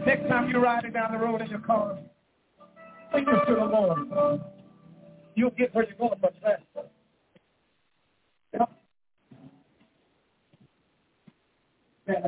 Next time you're riding down the road in your car, sing this to the Lord. You'll get where you're going much faster. Yep. Yeah.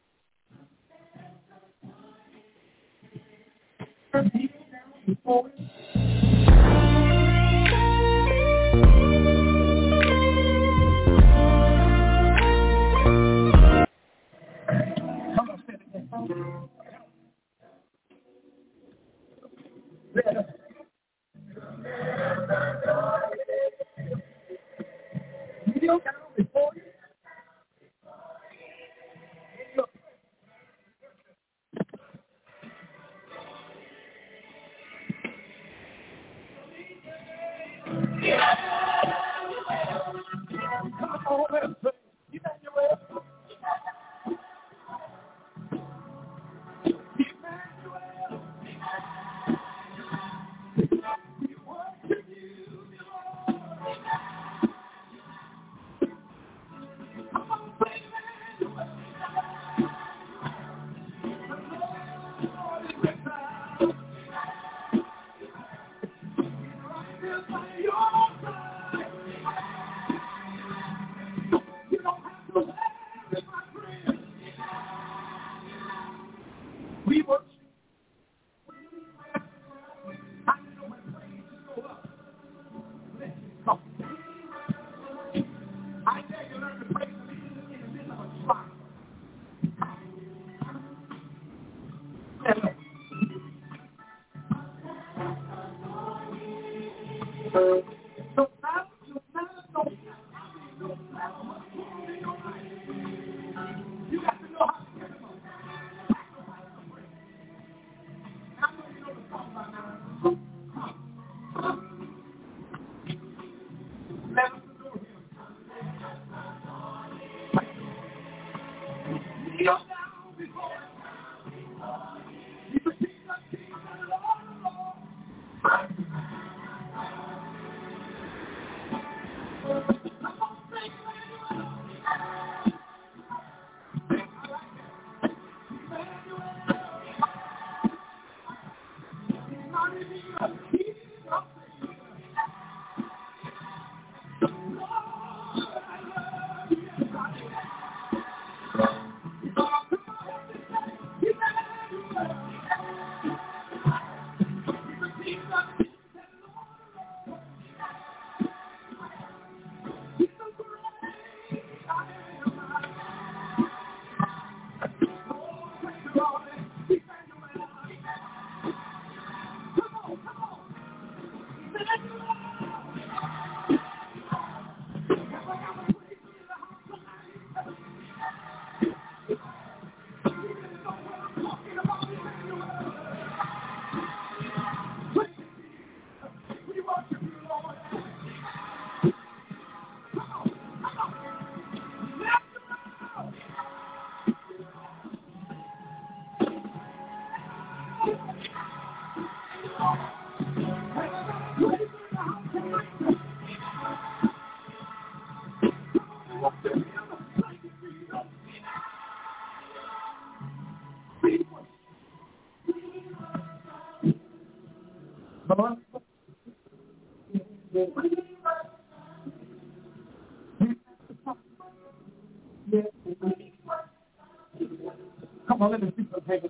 Come on, let me see some heaven.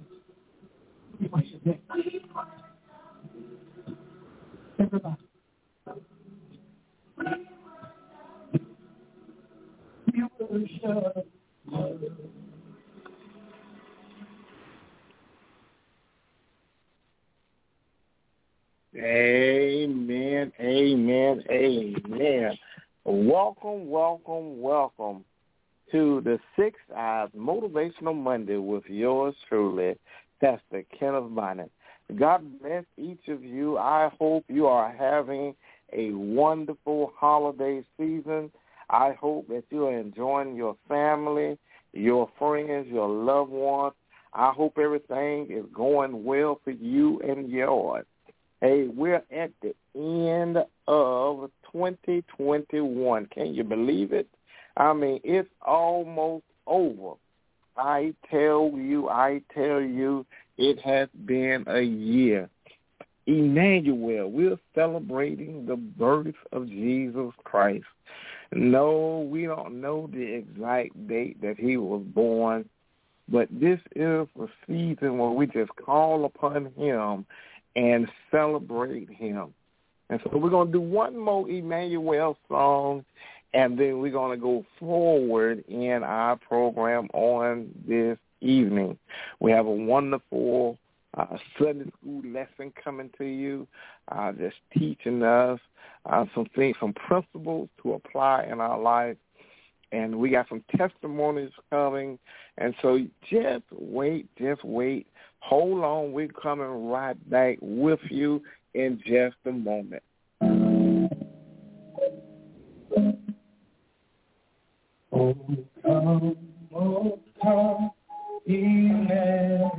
Everybody. You worship. Amen, amen, amen. Welcome, welcome, welcome to the 6 Eyes Motivational Monday with yours truly, Pastor Kenneth Bonnet. God bless each of you. I hope you are having a wonderful holiday season. I hope that you are enjoying your family, your friends, your loved ones. I hope everything is going well for you and yours. Hey, we're at the end of 2021. Can you believe it? I mean, it's almost over. I tell you, It has been a year. Emmanuel, we're celebrating the birth of Jesus Christ. No, we don't know the exact date that he was born, but this is a season where we just call upon him and celebrate him. And so we're going to do one more Emmanuel song, and then we're going to go forward in our program on this evening. We have a wonderful Sunday school lesson coming to you, just teaching us some things, some principles to apply in our life. And we got some testimonies coming. And so just wait. Hold on. We're coming right back with you in just a moment. Oh, come, Emmanuel.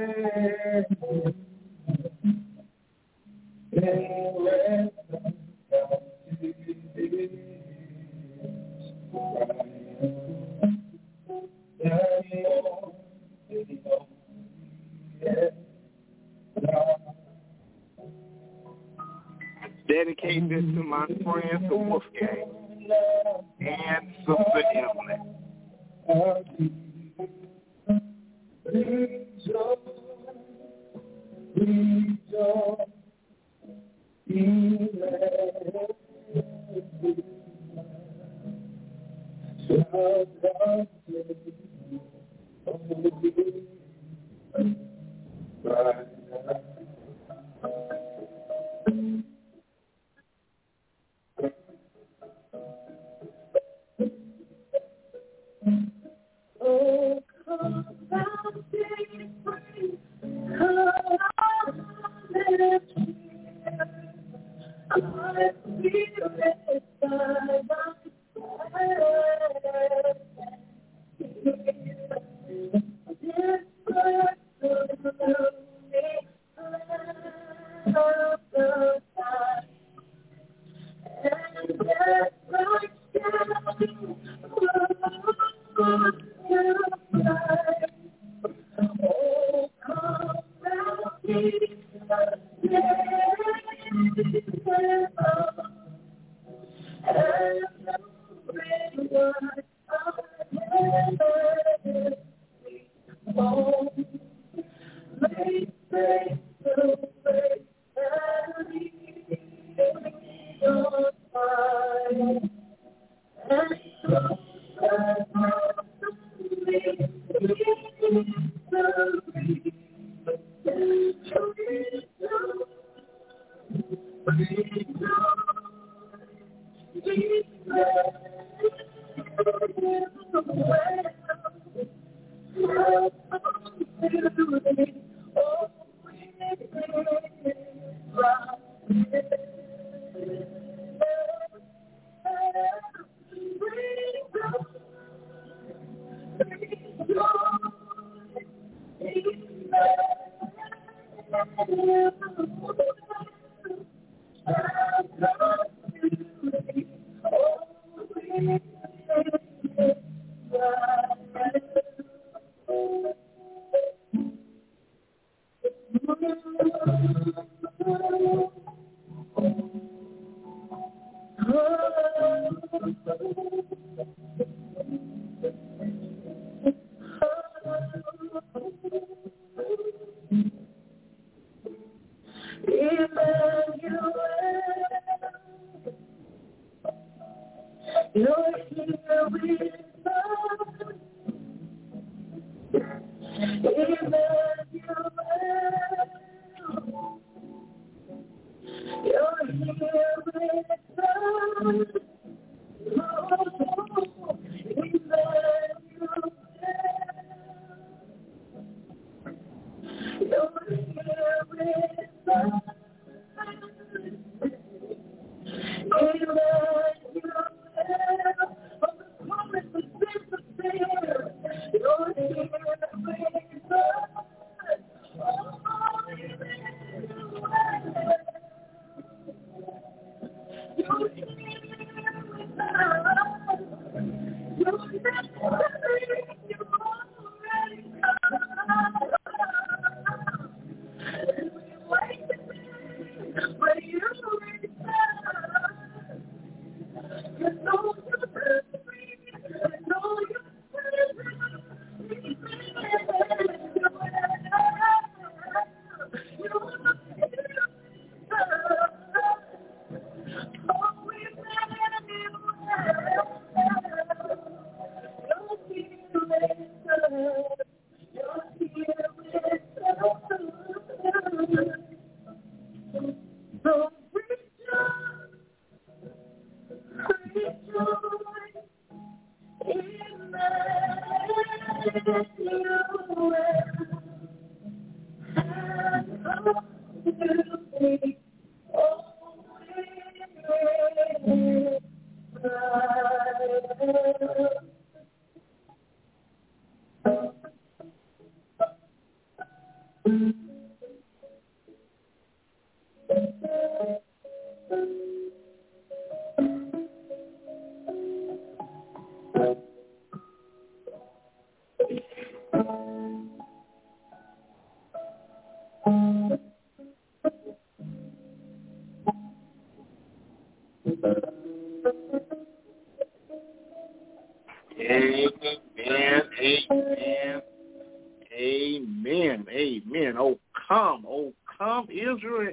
Dedicate this to my friends, the Wolfgang, and Sister Emily. Oh, come thou day spring, come let cheer. I feel it by my side. This birth of lonely land of the sky, and that bright sky. Oh, come thou Jesus, Amen. Oh, come, Israel.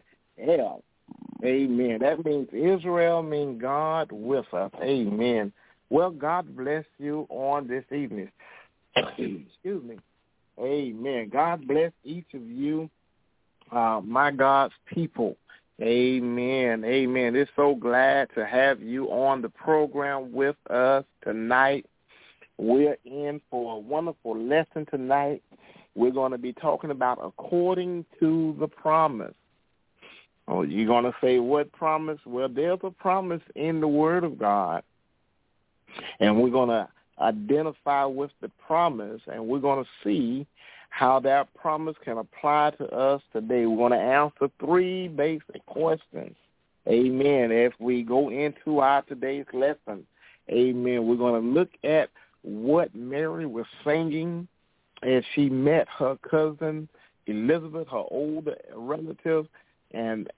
Amen. That means Israel means God with us. Amen. Well, God bless you on this evening. Excuse me. Amen. God bless each of you, my God's people. Amen. Amen. It's so glad to have you on the program with us tonight. We're in for a wonderful lesson tonight. We're going to be talking about according to the promise. Oh, you're going to say, what promise? Well, there's a promise in the Word of God, and we're going to identify with the promise, and we're going to see how that promise can apply to us today. We're going to answer 3 basic questions, amen, as we go into our today's lesson. Amen. We're going to look at what Mary was singing as she met her cousin Elizabeth, her older relative, and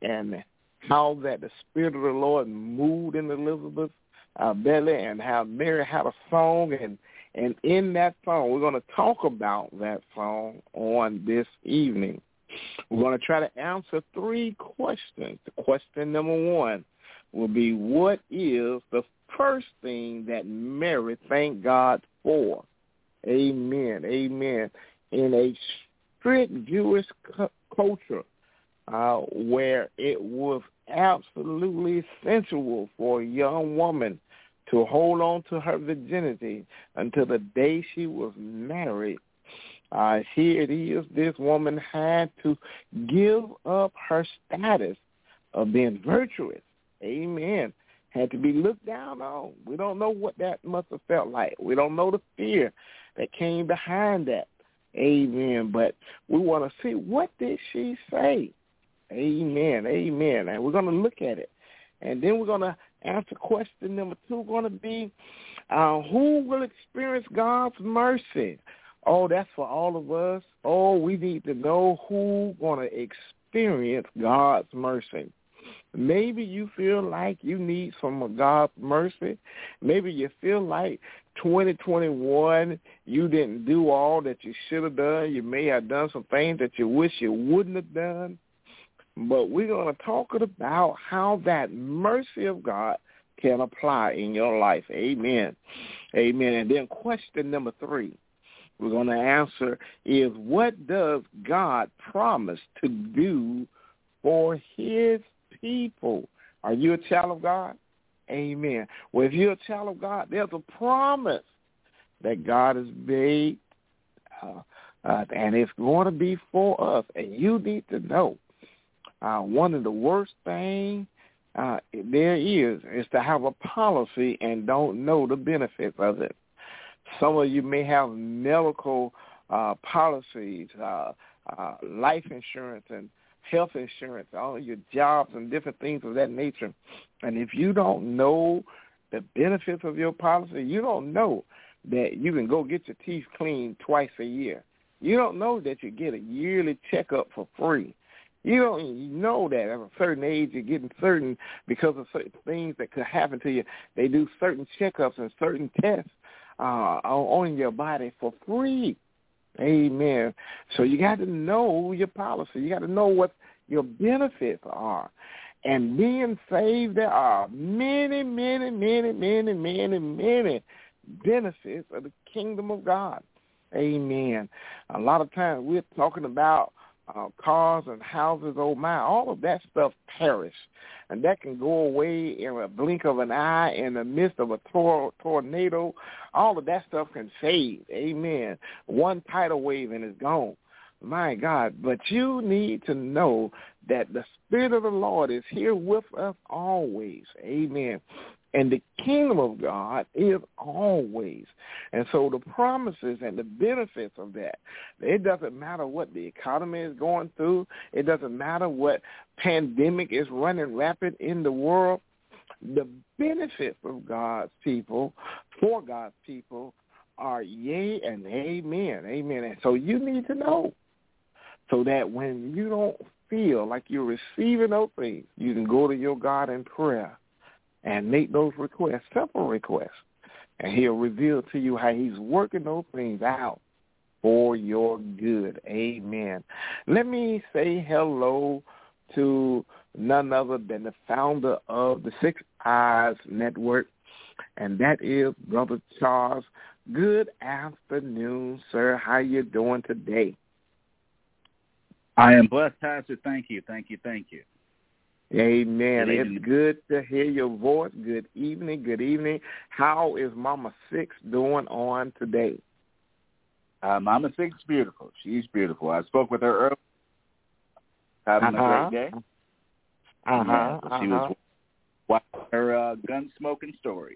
how that the Spirit of the Lord moved in Elizabeth's belly, and how Mary had a song, and in that song, we're going to talk about that song on this evening. We're going to try to answer 3 questions. The question number 1 will be, what is the first thing that Mary thanked God for? Amen. Amen. In a strict Jewish culture where it was absolutely essential for a young woman to hold on to her virginity until the day she was married, here it is, this woman had to give up her status of being virtuous. Amen. Had to be looked down on. We don't know what that must have felt like. We don't know the fear that came behind that. Amen. But we want to see, what did she say? Amen. Amen. And we're going to look at it. And then we're going to answer question number 2, going to be, who will experience God's mercy? Oh, that's for all of us. Oh, we need to know who's going to experience God's mercy. Maybe you feel like you need some of God's mercy. Maybe you feel like 2021, you didn't do all that you should have done. You may have done some things that you wish you wouldn't have done. But we're going to talk about how that mercy of God can apply in your life. Amen. Amen. And then question number 3 we're going to answer is, what does God promise to do for his people? Are you a child of God? Amen. Well, if you're a child of God, there's a promise that God has made, and it's going to be for us. And you need to know, one of the worst things there is to have a policy and don't know the benefits of it. Some of you may have medical policies, life insurance and health insurance, all of your jobs and different things of that nature. And if you don't know the benefits of your policy, you don't know that you can go get your teeth cleaned twice a year. You don't know that you get a yearly checkup for free. You don't know that at a certain age you're getting certain, because of certain things that could happen to you, they do certain checkups and certain tests on your body for free. Amen. So you got to know your policy. You got to know what your benefits are. And being saved, there are many, many, many, many, many, many benefits of the kingdom of God. Amen. A lot of times we're talking about cars and houses, oh my, all of that stuff perish. And that can go away in a blink of an eye in the midst of a tornado. All of that stuff can fade. Amen. One tidal wave and it's gone. My God. But you need to know that the Spirit of the Lord is here with us always. Amen. And the kingdom of God is always. And so the promises and the benefits of that, it doesn't matter what the economy is going through. It doesn't matter what pandemic is running rapid in the world. The benefits of God's people, for God's people, are yea and amen. Amen. And so you need to know so that when you don't feel like you're receiving those things, you can go to your God in prayer and make those requests, simple requests, and he'll reveal to you how he's working those things out for your good. Amen. Let me say hello to none other than the founder of the Six Eyes Network, and that is Brother Charles. Good afternoon, sir. How you doing today? I am blessed, Pastor. Thank you. Amen. It's good to hear your voice. Good evening. How is Mama Six doing on today? Mama Six is beautiful. She's beautiful. I spoke with her earlier. Having a great day. She was watching her gun-smoking stories.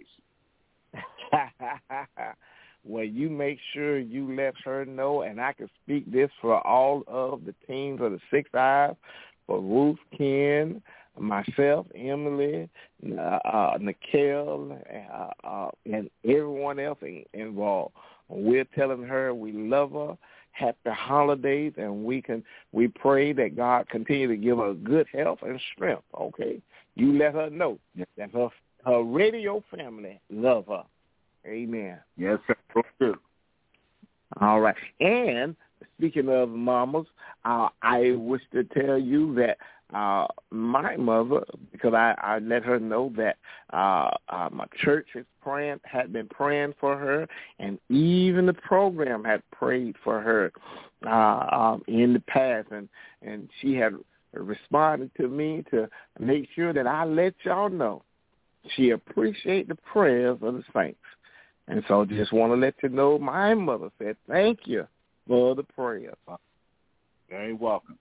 Well, you make sure you let her know, and I can speak this for all of the teams of the Six Eyes, for Ruth, Ken, myself, Emily, Nikhil, and everyone else involved. We're telling her we love her, happy holidays, and we pray that God continue to give her good health and strength, okay? You let her know that her radio family love her. Amen. Yes, sir. All right. And speaking of mamas, I wish to tell you that my mother, because I let her know that my church had been praying for her, and even the program had prayed for her in the past, and she had responded to me to make sure that I let y'all know she appreciates the prayers of the saints. And so just want to let you know my mother said thank you for the prayers. Very welcome.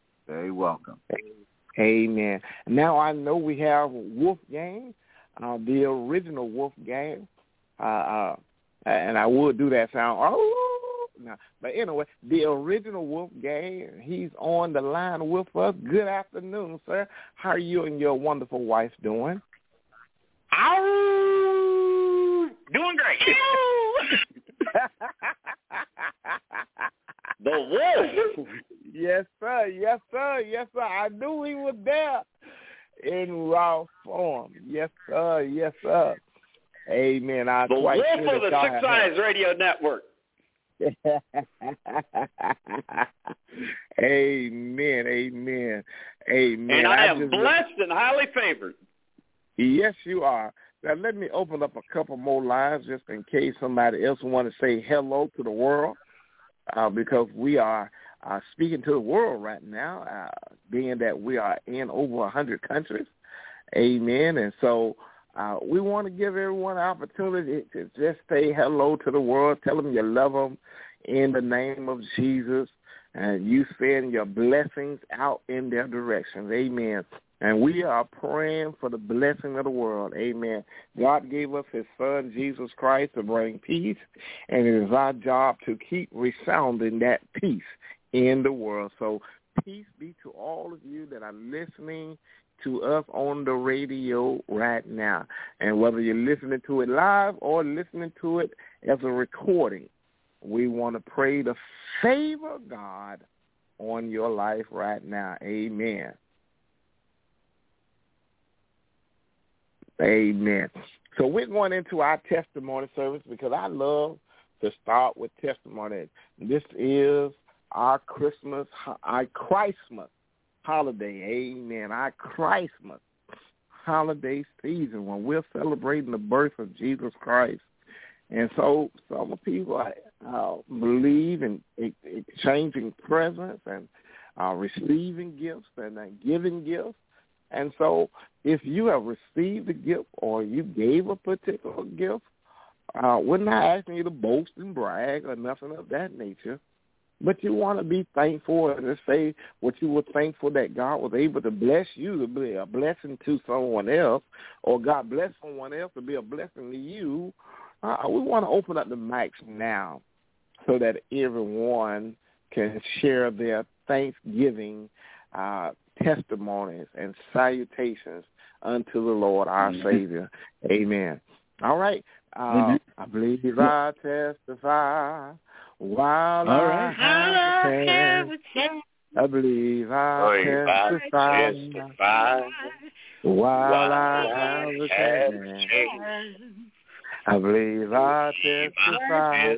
Amen. Now I know we have Wolfgang, the original Wolfgang, and I would do that sound. No. But anyway, the original Wolfgang, he's on the line with us. Good afternoon, sir. How are you and your wonderful wife doing? Doing great. The wolf. Yes, sir. I knew he was there in raw form. Yes, sir. Amen. The wolf of the Six Eyes Radio Network. Amen. And I am blessed and highly favored. Yes, you are. Now, let me open up a couple more lines just in case somebody else want to say hello to the world, because we are speaking to the world right now, being that we are in over 100 countries. Amen. And so we want to give everyone an opportunity to just say hello to the world, tell them you love them in the name of Jesus, and you send your blessings out in their directions. Amen. And we are praying for the blessing of the world. Amen. God gave us his son, Jesus Christ, to bring peace, and it is our job to keep resounding that peace in the world. So peace be to all of you that are listening to us on the radio right now. And whether you're listening to it live or listening to it as a recording, we want to pray the favor of God on your life right now. Amen. Amen. So we're going into our testimony service because I love to start with testimony. This is our Christmas holiday. Amen. Our Christmas holiday season when we're celebrating the birth of Jesus Christ. And so some people believe in exchanging presents and receiving gifts and giving gifts. And so if you have received a gift or you gave a particular gift, we're not asking you to boast and brag or nothing of that nature. but you want to be thankful and say what you were thankful that God was able to bless you to be a blessing to someone else, or God bless someone else to be a blessing to you. We want to open up the mics now so that everyone can share their Thanksgiving testimonies and salutations unto the Lord our Savior. Amen. All right. I believe I testify while I have a chance. I believe I testify while I have a chance. I believe I testify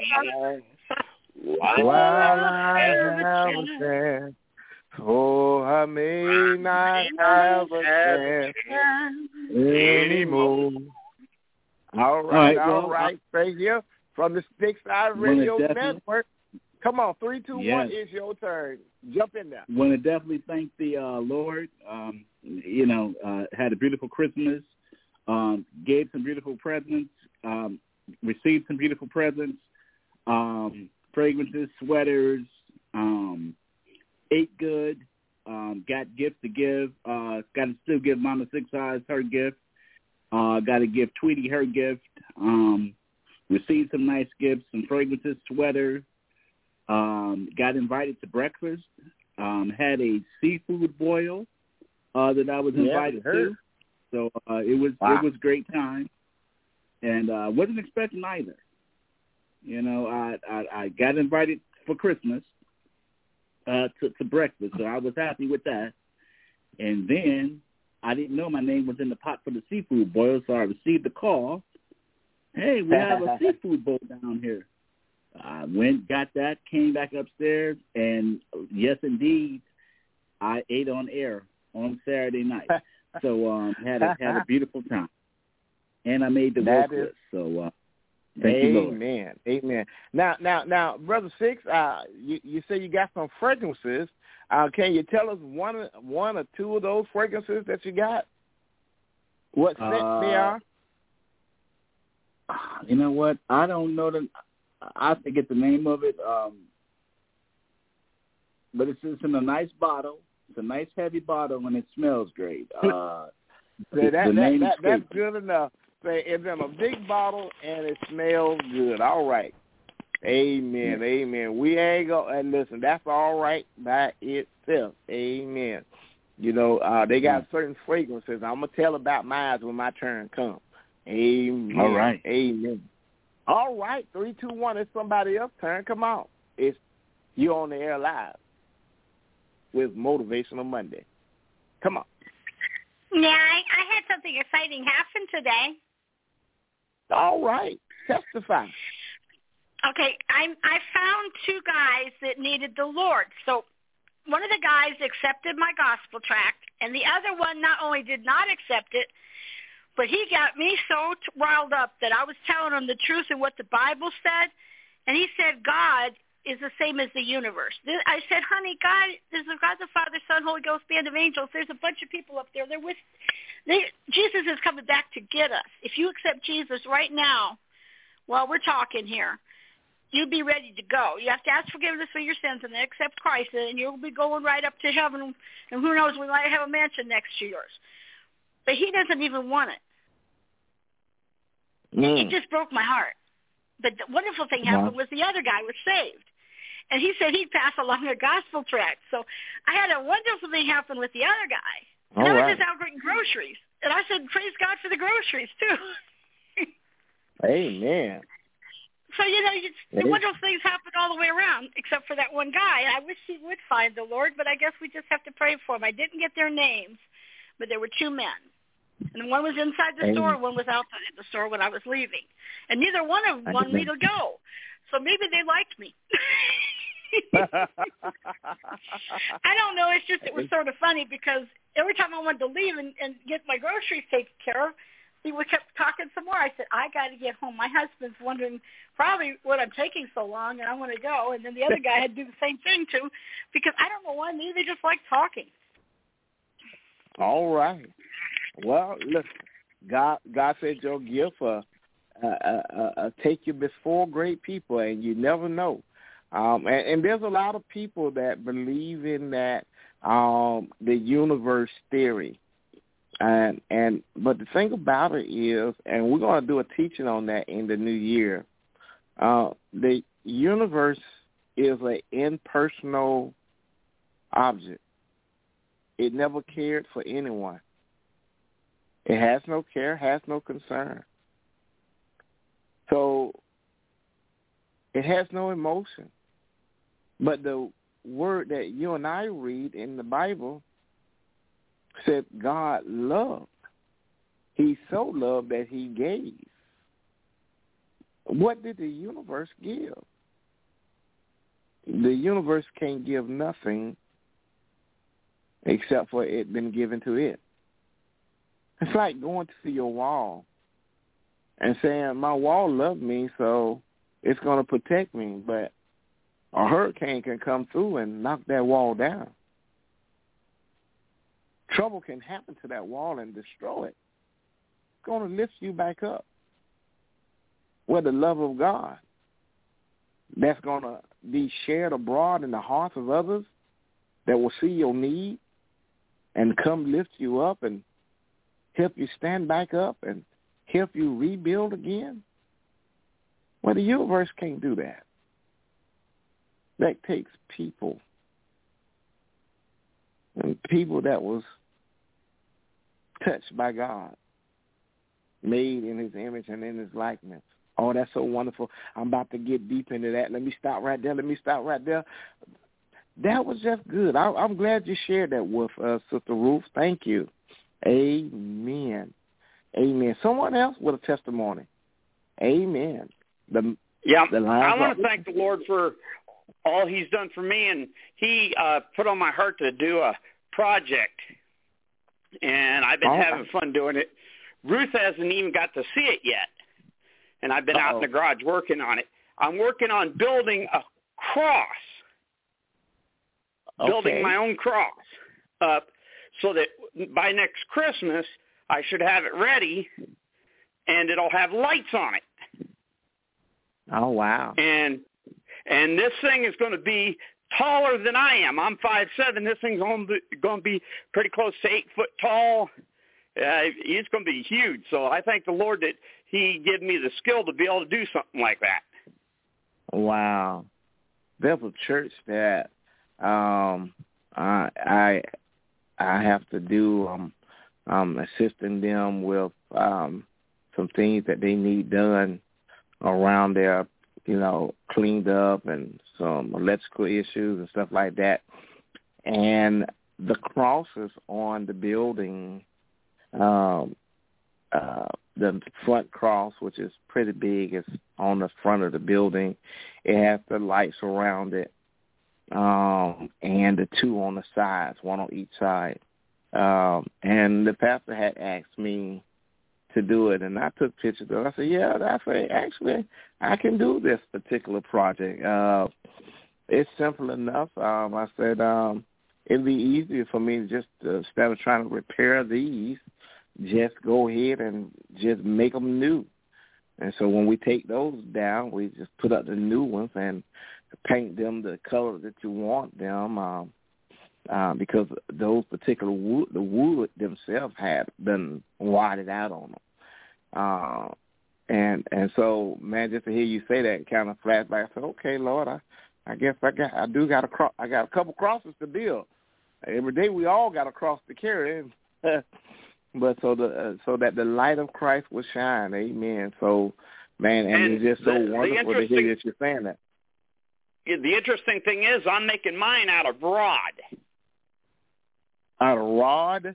while I have a chance. Oh, I may not have a chance anymore. All right. Stay here from the Six Eyes Radio Network. Come on, 3, 2, 1 is your turn. Jump in there. Want to definitely thank the Lord. Had a beautiful Christmas. Gave some beautiful presents. Received some beautiful presents. Fragrances, sweaters. Ate good. Got gifts to give. Got to still give Mama Six Eyes her gift. Got to give Tweety her gift. Received some nice gifts, some fragrances, sweater. Got invited to breakfast. Had a seafood boil that I was invited to. So it was a great time, and wasn't expecting either. I got invited for Christmas to breakfast, so I was happy with that. And then I didn't know my name was in the pot for the seafood boil, so I received a call. Hey, we have a seafood bowl down here. I went, got that, came back upstairs, and yes, indeed, I ate on air on Saturday night. So had a beautiful time, and I made the work list. So thank you, Lord. Amen. Now, Brother Six, you say you got some fragrances. Can you tell us one or two of those fragrances that you got? What scent they are? You know what? I don't know I forget the name of it. But it's in a nice bottle. It's a nice heavy bottle, and it smells great. That's good enough. Say it's in a big bottle and it smells good. All right. Amen. We ain't gonna listen. That's all right by itself. Amen. They got certain fragrances. I'm gonna tell about mine when my turn comes. Amen. All right. Amen. All right. 3, 2, 1. It's somebody else's turn. Come on. It's you on the air live with Motivational Monday. Come on. Yeah, I had something exciting happen today. All right. Testify. Okay, I found 2 guys that needed the Lord. So one of the guys accepted my gospel tract, and the other one not only did not accept it, but he got me so riled up that I was telling him the truth of what the Bible said, and he said God is the same as the universe. I said, honey, there's God the Father, Son, Holy Ghost, band of angels. There's a bunch of people up there. Jesus is coming back to get us. If you accept Jesus right now, while we're talking here, you'd be ready to go. You have to ask forgiveness for your sins and then accept Christ, and you'll be going right up to heaven. And who knows, we might have a mansion next to yours. But he doesn't even want it. It just broke my heart. But the wonderful thing happened was the other guy was saved. And he said he'd pass along a gospel tract. So I had a wonderful thing happen with the other guy. And I was just out getting groceries. And I said, praise God for the groceries, too. Amen. So, the wonderful things happen all the way around, except for that one guy. I wish he would find the Lord, but I guess we just have to pray for him. I didn't get their names, but there were 2 men. And one was inside the store, one was outside the store when I was leaving. And neither one of them wanted me to go. So maybe they liked me. I don't know. It's just it was sort of funny because every time I wanted to leave and get my groceries taken care of, he kept talking some more. I said, I got to get home. My husband's wondering probably what I'm taking so long, and I want to go. And then the other guy had to do the same thing, too, because I don't know why. Maybe they just like talking. All right. Well, look, God said your gift take you before great people, and you never know And there's a lot of people that believe in that the universe theory. But the thing about it is, and we're going to do a teaching on that in the new year, the universe is an impersonal object. It never cared for anyone. It has no care, has no concern. So it has no emotion. But the word that you and I read in the Bible said God loved. He so loved that he gave. What did the universe give? The universe can't give nothing except for it been given to it. It's like going to your wall and saying, my wall loved me, so it's going to protect me. But a hurricane can come through and knock that wall down. Trouble can happen to that wall and destroy it. It's going to lift you back up. Where the love of God that's going to be shared abroad in the hearts of others that will see your need and come lift you up and help you stand back up and help you rebuild again. Well, the universe can't do that. That takes people. And people that was touched by God, made in his image and in his likeness. Oh, that's so wonderful. I'm about to get deep into that. Let me stop right there. That was just good. I'm glad you shared that with us, Sister Ruth. Thank you. Amen. Amen. Someone else with a testimony. Amen. I want to thank the Lord for all he's done for me, and he put on my heart to do a project, and I've been having fun doing it. Ruth hasn't even got to see it yet, and I've been out in the garage working on it. I'm working on building a cross, building my own cross up so that by next Christmas I should have it ready, and it'll have lights on it. Oh, wow. And this thing is going to be taller than I am. I'm 5'7". This thing's going to be pretty close to 8 foot tall. It's going to be huge. So I thank the Lord that he gave me the skill to be able to do something like that. Wow. There's a church that I have to do assisting them with some things that they need done around their, cleaned up and some electrical issues and stuff like that. And the crosses on the building, the front cross, which is pretty big, is on the front of the building. It has the lights around it, and the two on the sides, one on each side. And the pastor had asked me to do it, and I took pictures of it. I said, actually, I can do this particular project. It's simple enough. I said, it'd be easier for me just instead of trying to repair these, just go ahead and just make them new. And so when we take those down, we just put up the new ones and paint them the color that you want them, because those particular the wood themselves had been whited out on them. And so, man, just to hear you say that kind of flashed back. I said, okay, Lord, I guess I got a couple crosses to build. Every day we all got a cross to carry. But so that the light of Christ will shine. Amen. So, man, and it's just so wonderful to hear that you're saying that. The interesting thing is I'm making mine out of rod. Out of rod?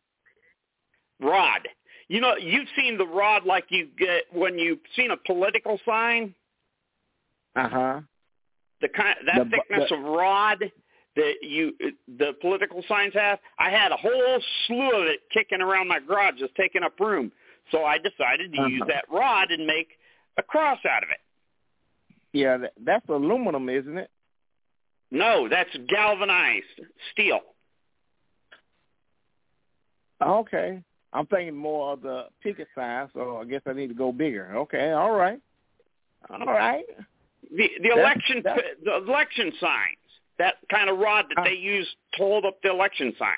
Rod. You've seen the rod like you get when you've seen a political sign? Uh-huh. That thickness of rod that the political signs have. I had a whole slew of it kicking around my garage, just taking up room. So I decided to use that rod and make a cross out of it. Yeah, that's aluminum, isn't it? No, that's galvanized steel. Okay. I'm thinking more of the picket sign, so I guess I need to go bigger. Okay, all right. The election signs, that kind of rod that they use to hold up the election signs.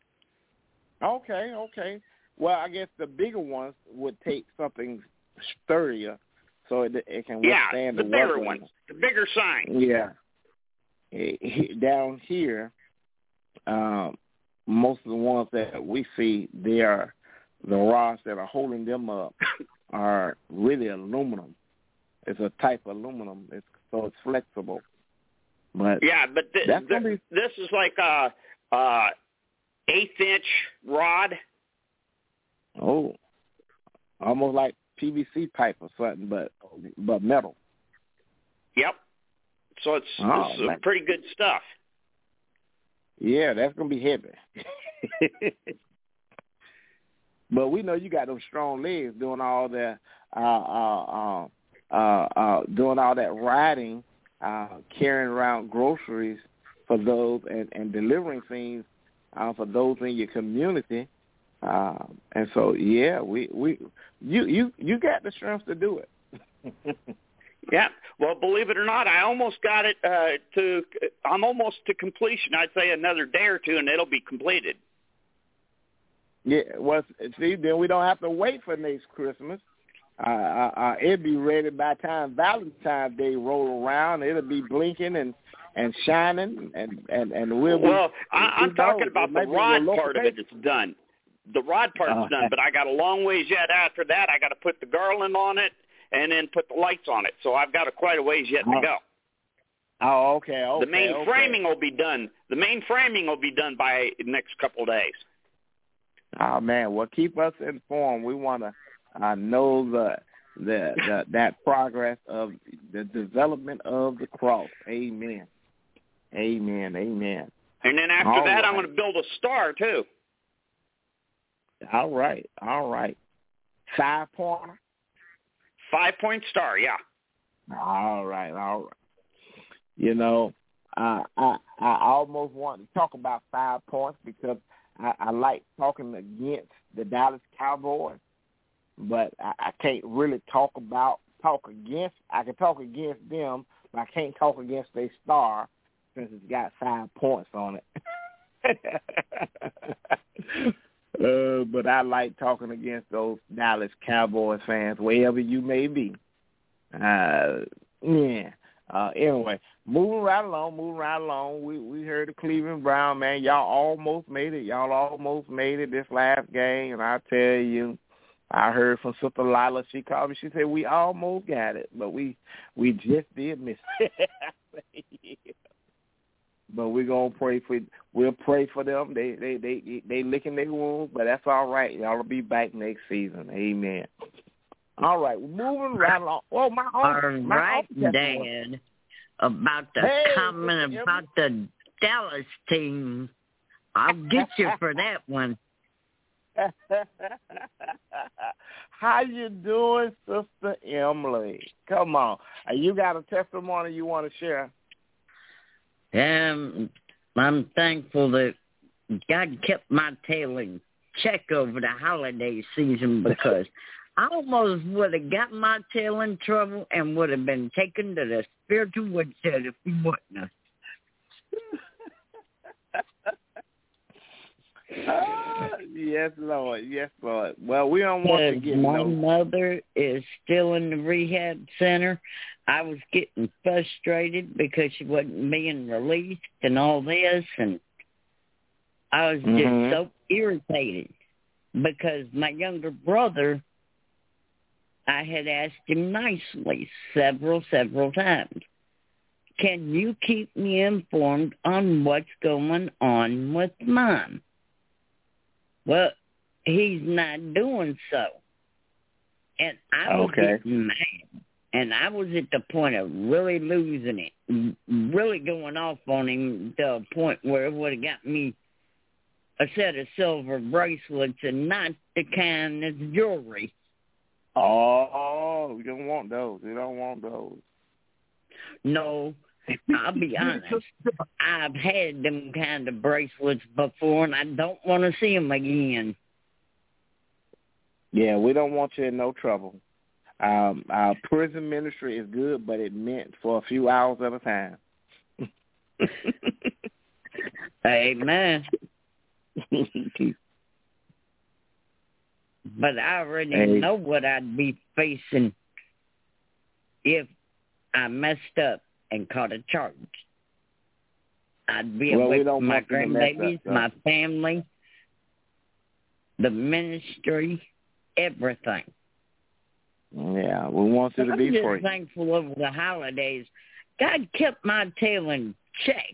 Okay. Well, I guess the bigger ones would take something sturdier so it can withstand the bigger weather. ones, the bigger signs. Yeah. Down here, most of the ones that we see, they are the rods that are holding them up are really aluminum. It's a type of aluminum, so it's flexible. But this is like a 1/8-inch rod. Oh, almost like PVC pipe or something, but metal. Yep. So it's pretty good stuff. Yeah, that's gonna be heavy. But we know you got those strong legs doing all that riding, carrying around groceries for those and delivering things for those in your community. And so you got the strength to do it. Yeah. Well, believe it or not, I almost got it I'm almost to completion. I'd say another day or two, and it'll be completed. Yeah. Well, see, then we don't have to wait for next Christmas. It'll be ready by the time Valentine's Day roll around. It'll be blinking and shining, and we'll be. Well, I'm talking about the rod part of it. It's done. The rod part's done, but I got a long ways yet after that. I got to put the garland on it and then put the lights on it. So I've got quite a ways yet to go. Oh, okay. The main framing will be done. The main framing will be done by the next couple of days. Oh man, well, keep us informed. We want to know that progress of the development of the cross. Amen. Amen. Amen. And then after that, I'm going to build a star too. All right. 5-pointer. 5-point star, yeah. All right. You know, I almost want to talk about 5 points because I like talking against the Dallas Cowboys, but I can't really talk against. I can talk against them, but I can't talk against their star since it's got 5 points on it. But I like talking against those Dallas Cowboys fans, wherever you may be. Anyway, moving right along. We heard the Cleveland Brown, man. Y'all almost made it this last game, and I tell you, I heard from Sister Lila. She called me. She said we almost got it, but we just did miss it. But we'll pray for them. They licking their wounds, but that's all right. Y'all will be back next season. Amen. All right, moving right along. Oh, Dad, about the comment about the Dallas team. I'll get you for that one. How you doing, Sister Emily? Come on. You got a testimony you want to share? I'm thankful that God kept my tail in check over the holiday season because I almost would have got my tail in trouble and would have been taken to the spiritual woodshed if he wouldn't have. Yes, Lord. Well, we don't want to get my mother is still in the rehab center. I was getting frustrated because she wasn't being released and all this, and I was just so irritated because my younger brother, I had asked him nicely several times, can you keep me informed on what's going on with Mom? Well, he's not doing so. And I was getting mad. And I was at the point of really losing it, really going off on him to a point where it would have got me a set of silver bracelets and not the kind that's jewelry. Oh, we don't want those. No, I'll be honest. I've had them kind of bracelets before, and I don't want to see them again. Yeah, we don't want you in no trouble. Our prison ministry is good, but it meant for a few hours at a time. Amen. But I already know what I'd be facing if I messed up and caught a charge. I'd be away from my grandbabies, my family, the ministry, everything. Yeah, we want you to be free. I'm just thankful over the holidays. God kept my tail in check.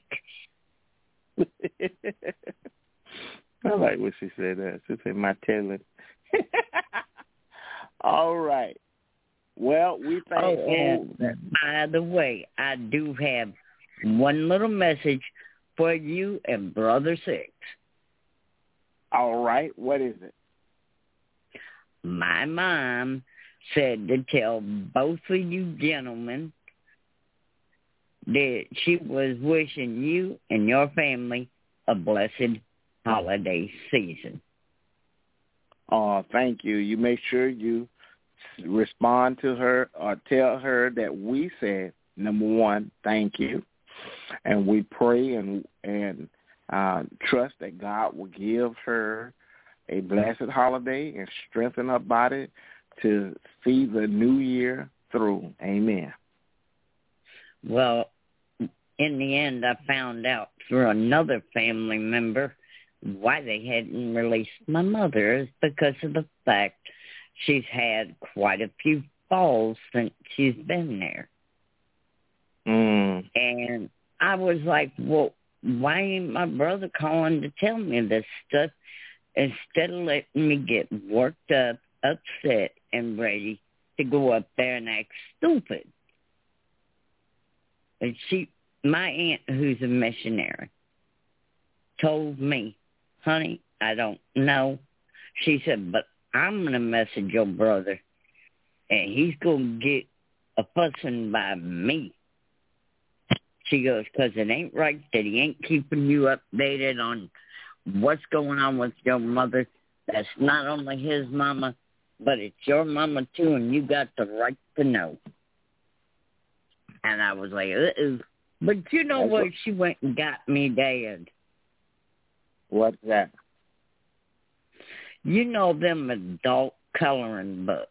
I like what she said that. She said my tail in. All right. Well, we thank you. By the way, I do have one little message for you and Brother Six. All right. What is it? My mom said to tell both of you gentlemen that she was wishing you and your family a blessed holiday season. Oh, thank you. You make sure you respond to her or tell her that we said, number one, thank you. And we pray and trust that God will give her a blessed holiday and strengthen her body to see the new year through. Amen. Well, in the end, I found out through another family member why they hadn't released my mother is because of the fact she's had quite a few falls since she's been there. And I was like, well, why ain't my brother calling to tell me this stuff instead of letting me get worked up, upset, and ready to go up there and act stupid? And my aunt, who's a missionary, told me, honey, I don't know. She said, but I'm going to message your brother, and he's going to get a fussing by me. She goes, because it ain't right that he ain't keeping you updated on what's going on with your mother. That's not only his mama, but it's your mama too, and you got the right to know. And I was like, uh-oh. But you know what? She went and got me, Dad. What's that? You know them adult coloring books.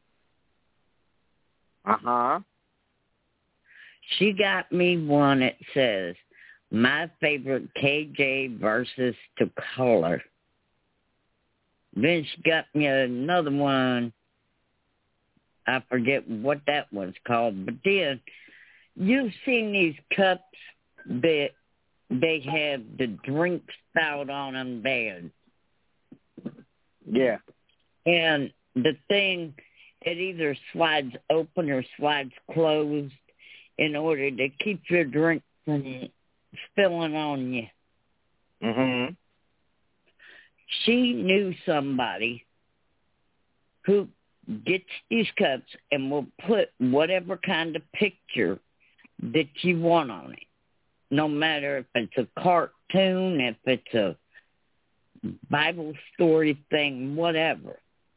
Uh-huh. She got me one that says, my favorite KJ verses to color. Then she got me another one. I forget what that one's called. But then, you've seen these cups that they have the drink spout on them bad. Yeah. And the thing, it either slides open or slides closed in order to keep your drink from spilling on you. Mm-hmm. She knew somebody who gets these cups and will put whatever kind of picture that you want on it. No matter if it's a cartoon, if it's a Bible story thing, whatever.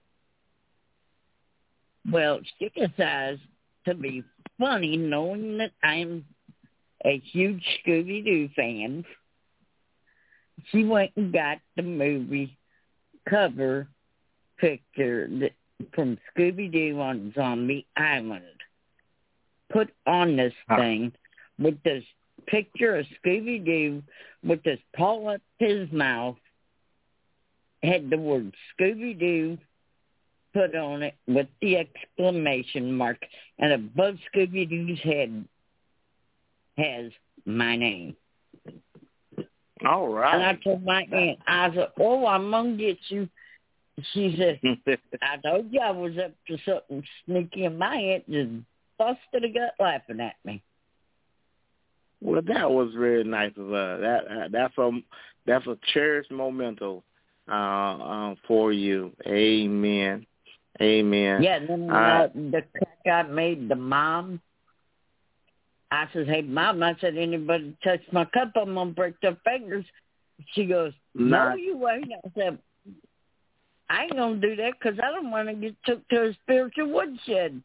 Well, she decides to be funny, knowing that I'm a huge Scooby-Doo fan. She went and got the movie cover picture from Scooby-Doo on Zombie Island. Put on this thing with this picture of Scooby-Doo with this paw up his mouth, had the word Scooby-Doo put on it with the exclamation mark, and above Scooby-Doo's head has my name. All right. And I told my aunt, I said, oh, I'm going to get you. She said, I told you I was up to something sneaky, and my aunt just busted a gut laughing at me. Well, that was really nice of her. That's a cherished memento for you. Amen. Amen. Yeah, then the crack I made the mom, I said, hey, Mom, I said, anybody touch my cup, I'm going to break their fingers. She goes, no, you ain't. I said, I ain't going to do that because I don't want to get took to a spiritual woodshed.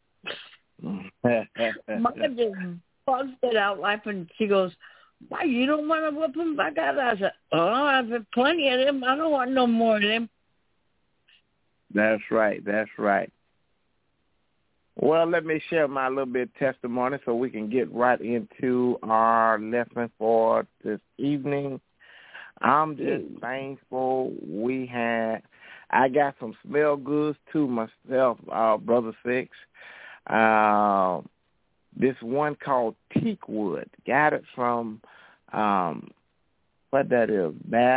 Mother just buzzed it out laughing. She goes, why, you don't want to whoop them back out? I said, I've had plenty of them. I don't want no more of them. That's right. That's right. Well, let me share my little bit of testimony so we can get right into our lesson for this evening. I'm just thankful I got some smell goods too myself, Brother Six. This one called Teakwood. Got it from, what that is,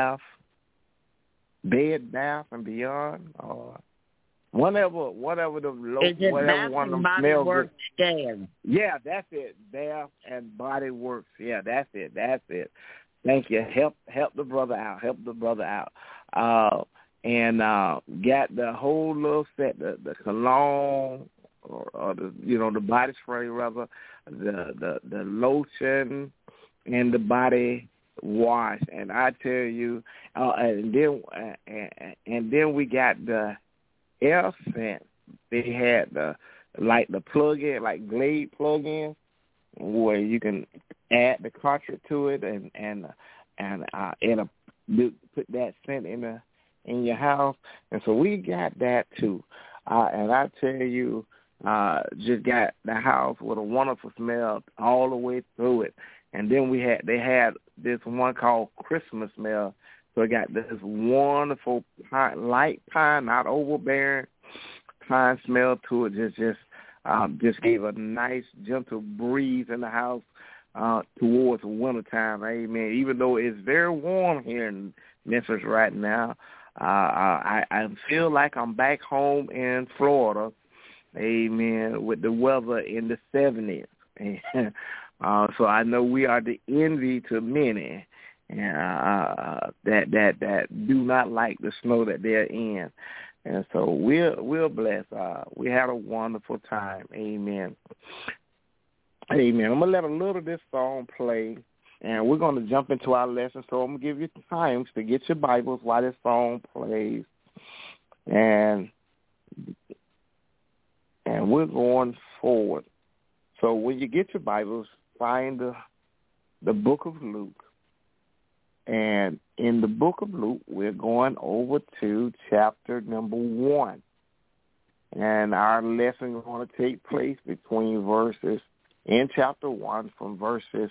Bed Bath and Beyond, or whatever the whatever one of them smell good. Yeah, that's it. Bath and Body Works. Yeah, that's it. Thank you. Help the brother out. And got the whole little set, the cologne or the the body spray rather, the lotion and the body wash. And I tell you, and then we got the air scent. They had the plug-in, like Glade plug-in, where you can add the cartridge to it and put that scent in your house. And so we got that too. And I tell you, just got the house with a wonderful smell all the way through it. And then they had this one called Christmas smell. So it got this wonderful light pine, not overbearing pine smell to it. Just gave a nice gentle breeze in the house towards wintertime. Amen. Even though it's very warm here in Memphis right now, I feel like I'm back home in Florida. Amen. With the weather in the 70s. So I know we are the envy to many that do not like the snow that they're in. And so we're blessed. We had a wonderful time. Amen. Amen. I'm going to let a little of this song play, and we're going to jump into our lesson. So I'm going to give you time to get your Bibles while this song plays. And we're going forward. So when you get your Bibles, find the book of Luke. And in the book of Luke, we're going over to chapter number 1. And our lesson is going to take place between verses in chapter 1 from verses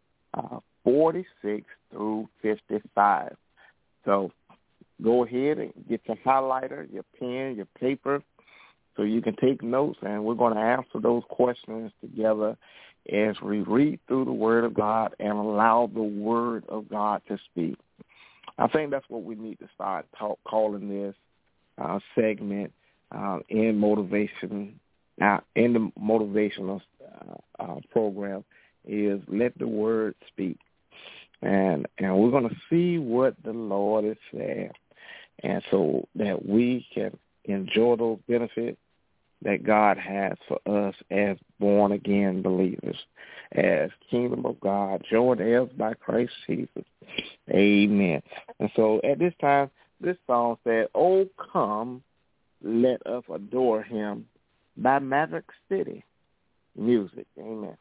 46 through 55. So go ahead and get your highlighter, your pen, your paper, so you can take notes, and we're going to answer those questions together as we read through the Word of God and allow the Word of God to speak. I think that's what we need to start calling this segment in motivation, in the motivational program, is let the Word speak. And we're going to see what the Lord is saying, and so that we can enjoy those benefits that God has for us as born-again believers, as kingdom of God, joined heirs by Christ Jesus. Amen. And so at this time, this song said, "Oh, come, let us adore him," by Maverick City Music. Amen.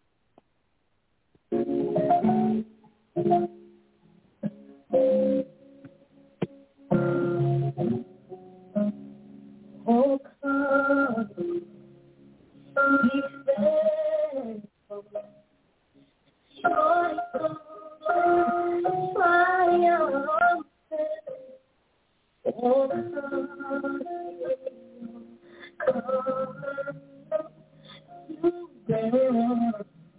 Oh, come, be faithful, joyful, triumphant. Oh, come, you bear.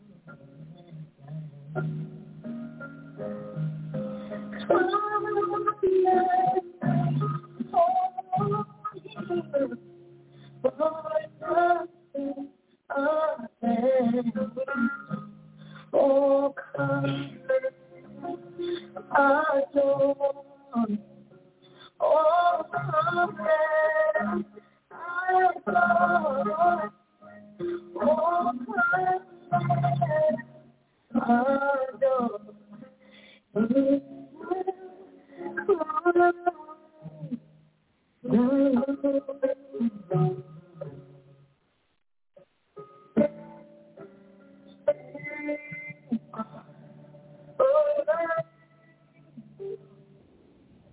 Oh, come, adore. Oh, come, I adore. Oh, come, adore.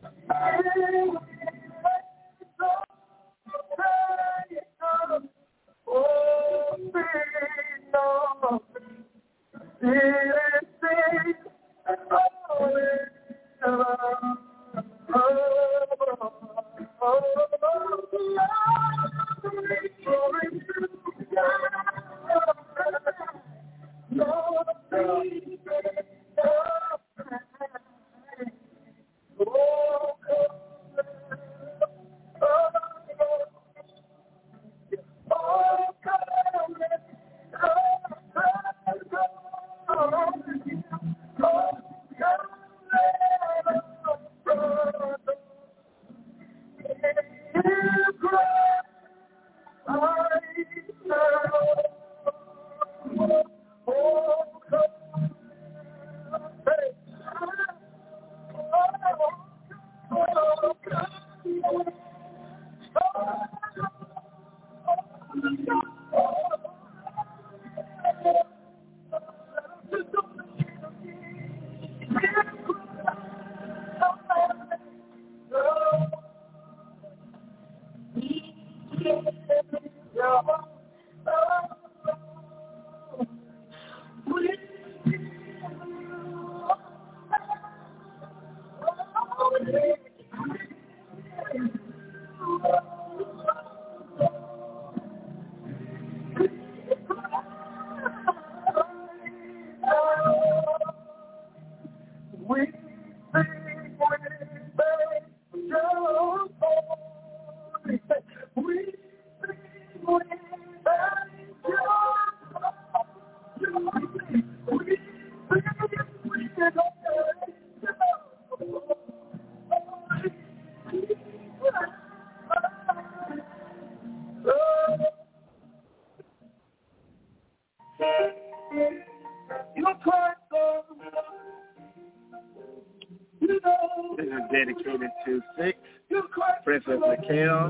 Dedicated to Six, Princess Mikhail,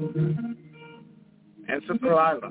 and Soprano.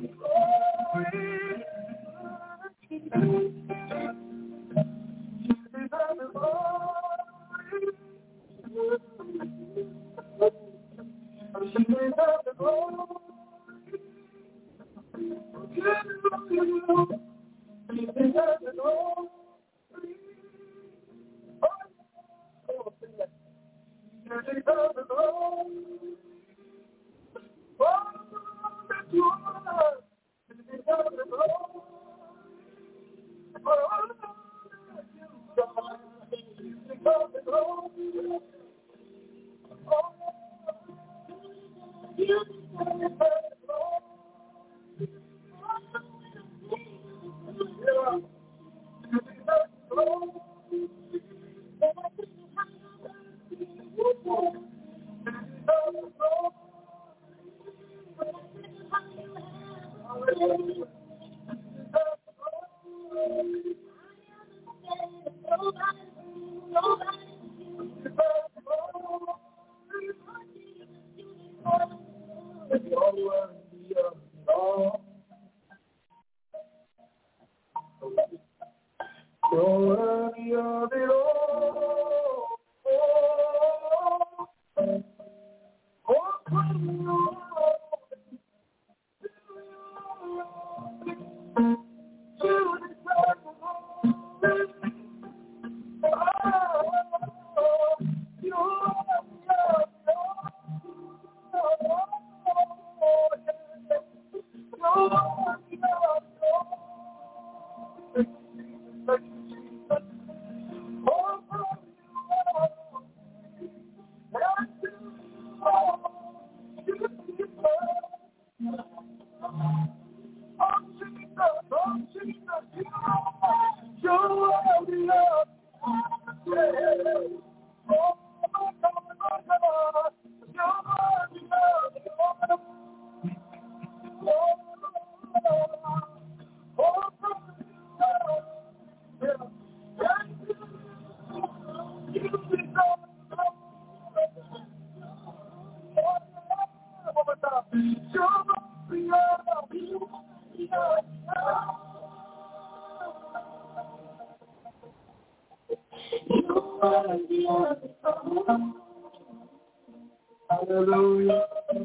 Hallelujah.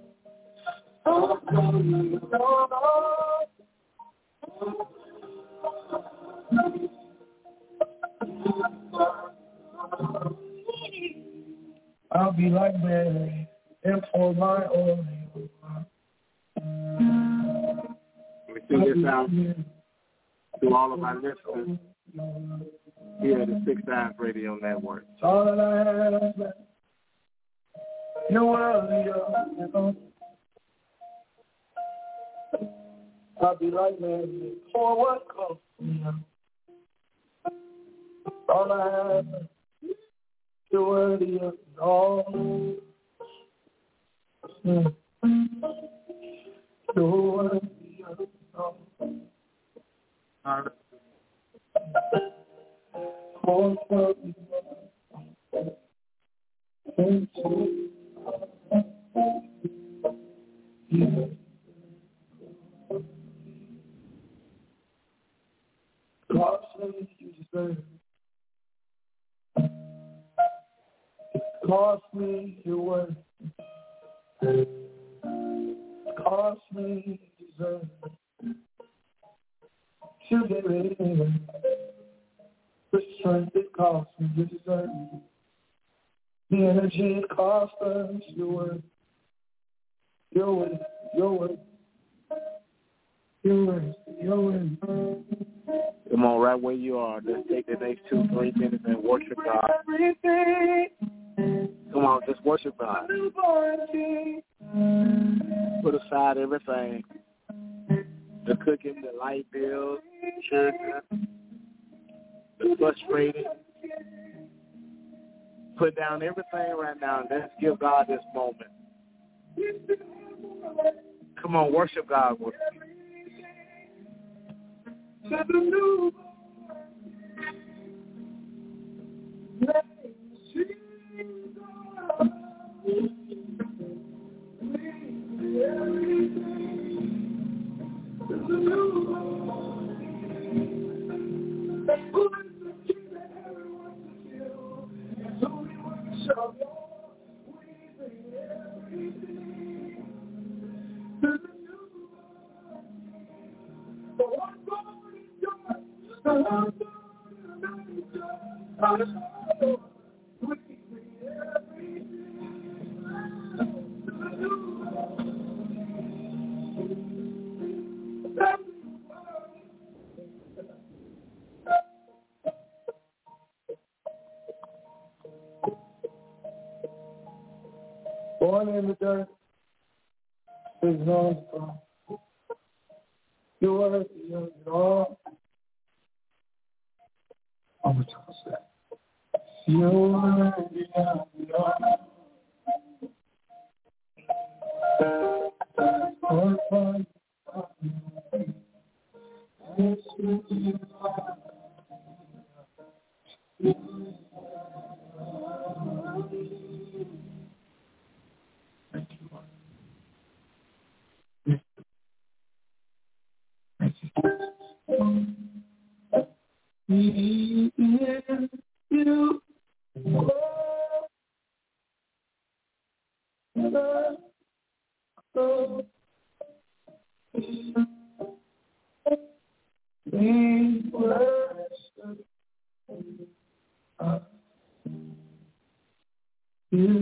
I'll be like Mary and pour my oil. We sing this out to all of our listeners here at the Six Eyes Radio Network. All that I have left. You're worthy of it all. I'll be like Mary for what comes to me. All I have left. You're worthy of it all. You're worthy of it all. Costly, you deserve it. Costly, you're worth it. Costly, you deserve it. You give it anyway. The strength it costs me, you deserve it. The energy it costs us, you're worth it. You're worth it. You're worth it. You're worth it. You're worth it. Come on, right where you are. Just take the next 2-3 minutes and worship God. Come on, just worship God. Put aside everything. The cooking, the light bills, church, the frustrated. Put down everything right now and let's give God this moment. Come on, worship God with me. Born in the dirt, is on the cross. You're worthy of it all. I'm going to toss that. You're worthy of it all. Thank you, Lord. Thank you. He is you. We worship you.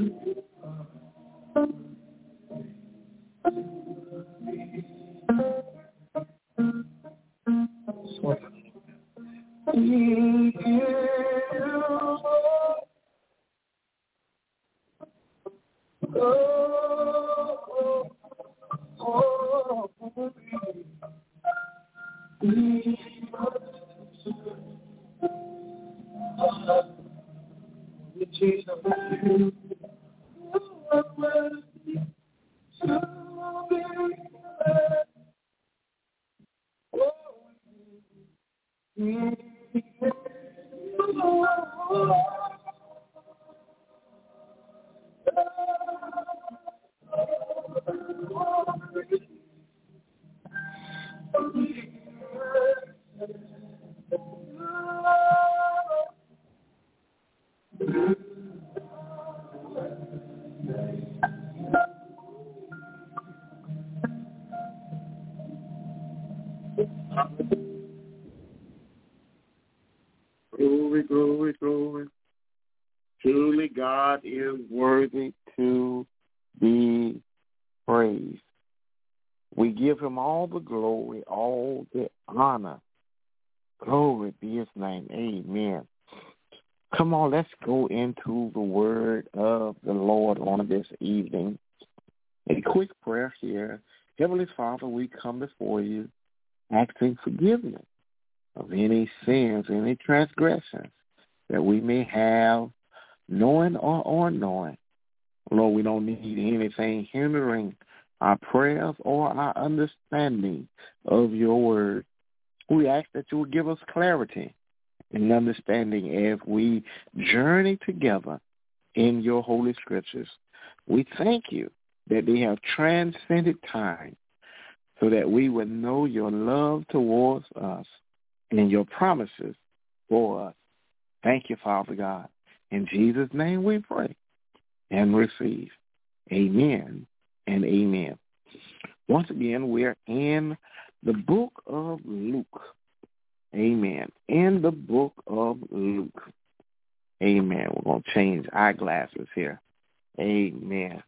worthy to be praised. We give him all the glory, all the honor. Glory be his name. Amen. Come on, let's go into the word of the Lord on this evening. A quick prayer here. Heavenly Father, we come before you asking forgiveness of any sins, any transgressions that we may have, knowing or unknowing. Lord, we don't need anything hindering our prayers or our understanding of your word. We ask that you would give us clarity and understanding as we journey together in your holy scriptures. We thank you that they have transcended time so that we would know your love towards us and your promises for us. Thank you, Father God. In Jesus' name we pray and receive. Amen and amen. Once again, we're in the book of Luke. Amen. In the book of Luke. Amen. We're going to change eyeglasses here. Amen.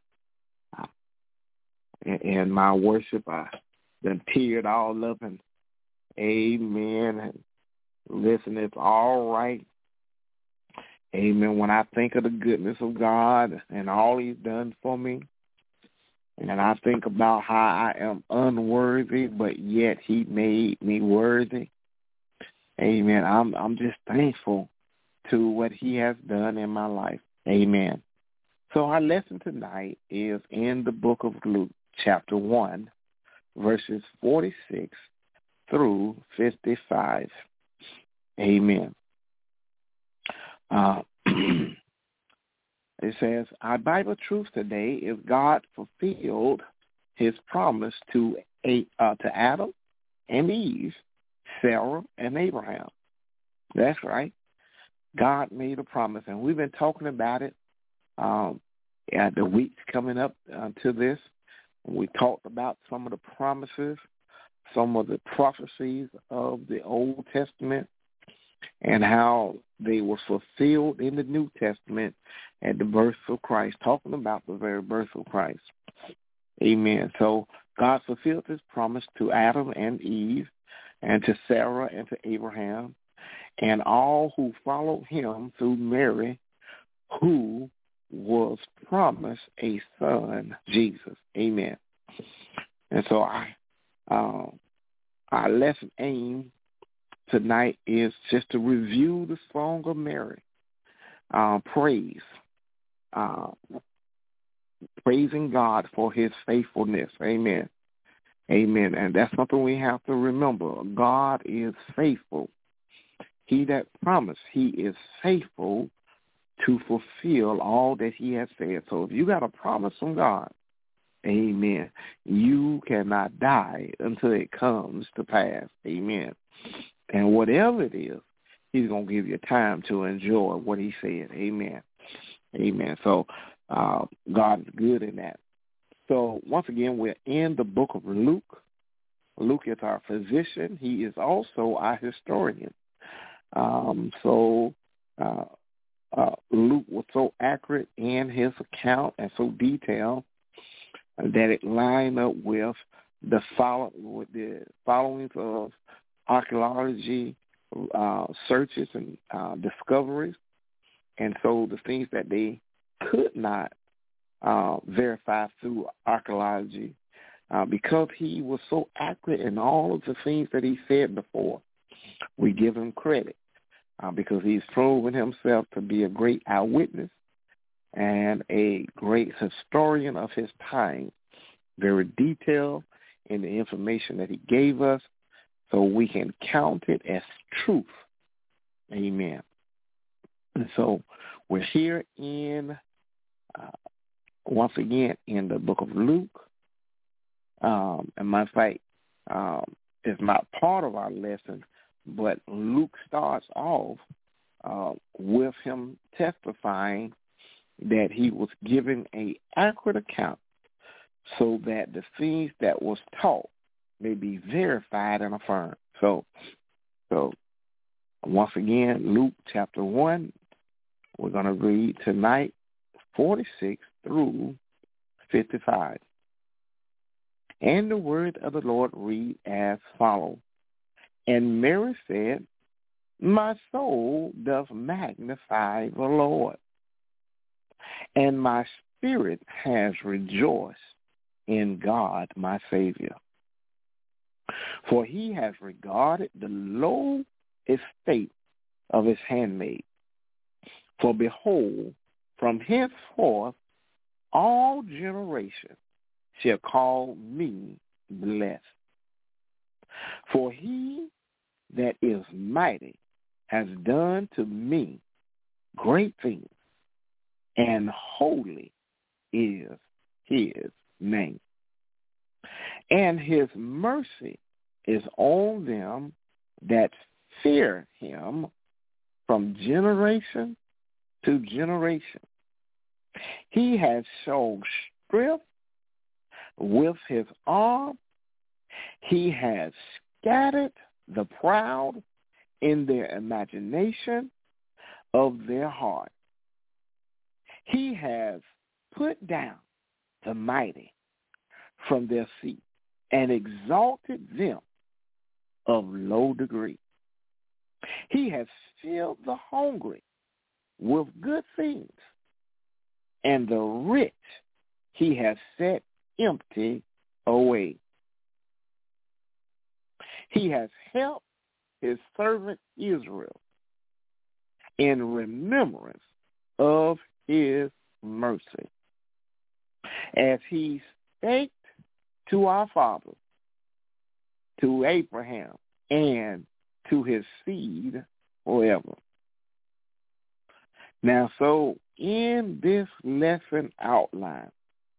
And my worship, I done teared all up, and amen. And listen, it's all right. Amen. When I think of the goodness of God and all he's done for me, and I think about how I am unworthy, but yet he made me worthy. Amen. I'm just thankful to what he has done in my life. Amen. So our lesson tonight is in the book of Luke, chapter 1, verses 46 through 55. Amen. It says, our Bible truth today is God fulfilled his promise to Adam and Eve, Sarah and Abraham. That's right. God made a promise, and we've been talking about it the weeks coming up to this. We talked about some of the promises, some of the prophecies of the Old Testament, and how they were fulfilled in the New Testament at the birth of Christ, talking about the very birth of Christ. Amen. So God fulfilled his promise to Adam and Eve and to Sarah and to Abraham and all who followed him through Mary, who was promised a son, Jesus. Amen. And so our lesson aim tonight is just to review the Song of Mary, praise, praising God for his faithfulness. Amen. Amen. And that's something we have to remember. God is faithful. He that promised, he is faithful to fulfill all that he has said. So if you got a promise from God, amen, you cannot die until it comes to pass. Amen. And whatever it is, he's going to give you time to enjoy what he said. Amen. Amen. So God is good in that. So once again, we're in the book of Luke. Luke is our physician. He is also our historian. Luke was so accurate in his account and so detailed that it lined up with the followings of archaeology searches and discoveries. And so the things that they could not verify through archaeology, because he was so accurate in all of the things that he said before, we give him credit because he's proven himself to be a great eyewitness and a great historian of his time, very detailed in the information that he gave us, so we can count it as truth. Amen. And so we're here in, once again, in the book of Luke. And matter of fact, it's not part of our lesson, but Luke starts off with him testifying that he was given an accurate account so that the things that was taught may be verified and affirmed. So once again, Luke chapter 1, we're going to read tonight 46 through 55. And the word of the Lord read as follows. And Mary said, my soul doth magnify the Lord, and my spirit has rejoiced in God my Savior. For he has regarded the low estate of his handmaid. For behold, from henceforth all generations shall call me blessed. For he that is mighty has done to me great things, and holy is his name. And his mercy is on them that fear him from generation to generation. He has shown strength with his arm. He has scattered the proud in their imagination of their heart. He has put down the mighty from their seat and exalted them of low degree. He has filled the hungry with good things, and the rich he has set empty away. He has helped his servant Israel in remembrance of his mercy, as he spake to our fathers, to Abraham, and to his seed forever. Now, so in this lesson outline,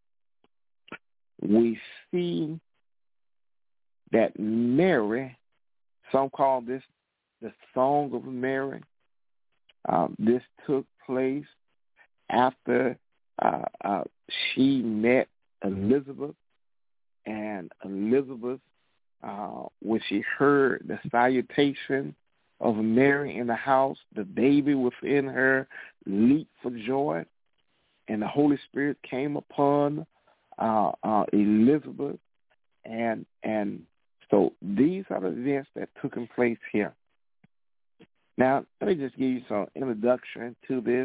we see that Mary, some call this the Song of Mary. This took place after she met Elizabeth, and Elizabeth, when she heard the salutation of Mary in the house, the baby within her leaped for joy, and the Holy Spirit came upon Elizabeth, and so these are the events that took place here. Now, let me just give you some introduction to this.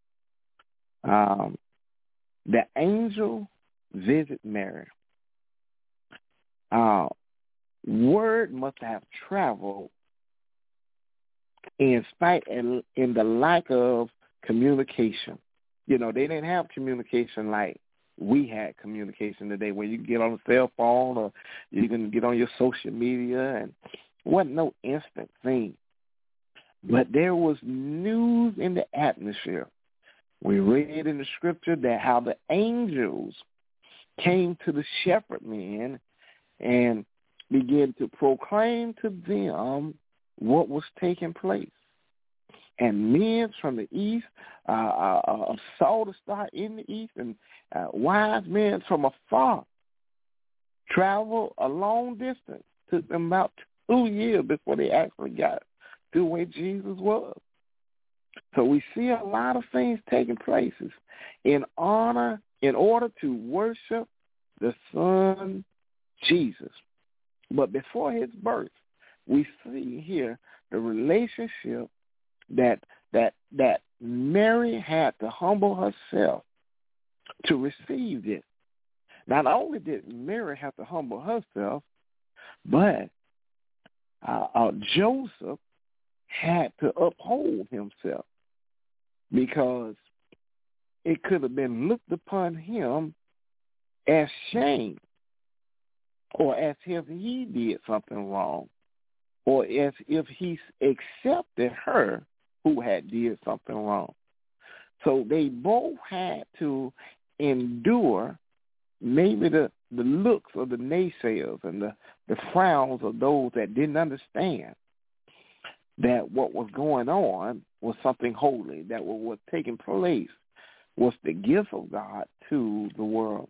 The angel visit Mary. Word must have traveled in the lack of communication. You know, they didn't have communication like we had communication today, where you can get on a cell phone or you can get on your social media, and wasn't no instant thing. But there was news in the atmosphere. We read in the scripture that how the angels came to the shepherd men and began to proclaim to them what was taking place. And men from the east saw the star in the east, and wise men from afar traveled a long distance. Took them about 2 years before they actually got to where Jesus was. So we see a lot of things taking place in order to worship the Son Jesus. But before his birth, we see here the relationship that Mary had to humble herself to receive this. Not only did Mary have to humble herself, but Joseph had to uphold himself, because it could have been looked upon him as shame, or as if he did something wrong, or as if he accepted her who had did something wrong. So they both had to endure maybe the looks of the naysayers and the frowns of those that didn't understand that what was going on was something holy, that what was taking place was the gift of God to the world.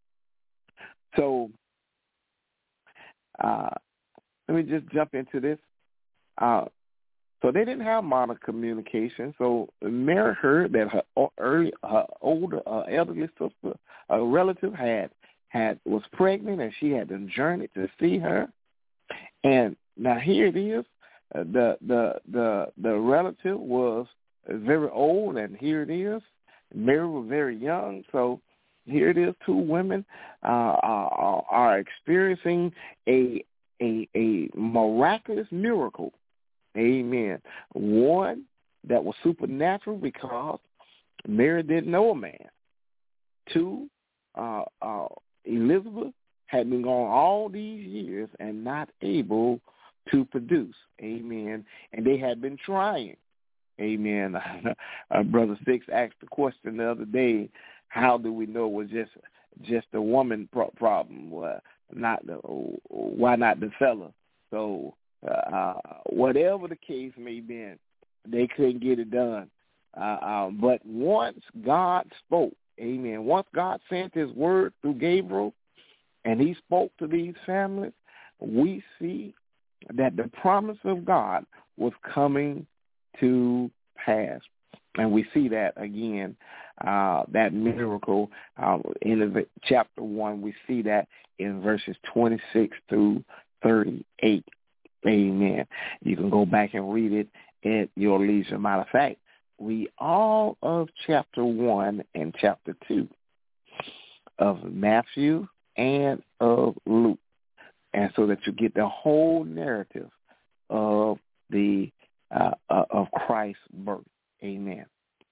So let me just jump into this. So they didn't have modern communication. So Mary heard that her older elderly sister, a relative, was pregnant, and she had to journey to see her. And now here it is. The relative was very old, and here it is. Mary was very young, so here it is. Two women are experiencing a miraculous miracle. Amen. One that was supernatural because Mary didn't know a man. Two, Elizabeth had been gone all these years and not able to produce. Amen. And they had been trying. Amen. Brother Six asked the question the other day, how do we know it was just a woman problem? Why not the fella? So whatever the case may be, they couldn't get it done. But once God spoke, amen, once God sent his word through Gabriel and he spoke to these families, we see that the promise of God was coming to pass. And we see that again, that miracle in chapter 1. We see that in verses 26 through 38. Amen. You can go back and read it at your leisure. Matter of fact, read all of chapter 1 and chapter 2 of Matthew and of Luke, and so that you get the whole narrative of the of Christ's birth. Amen.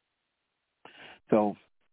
So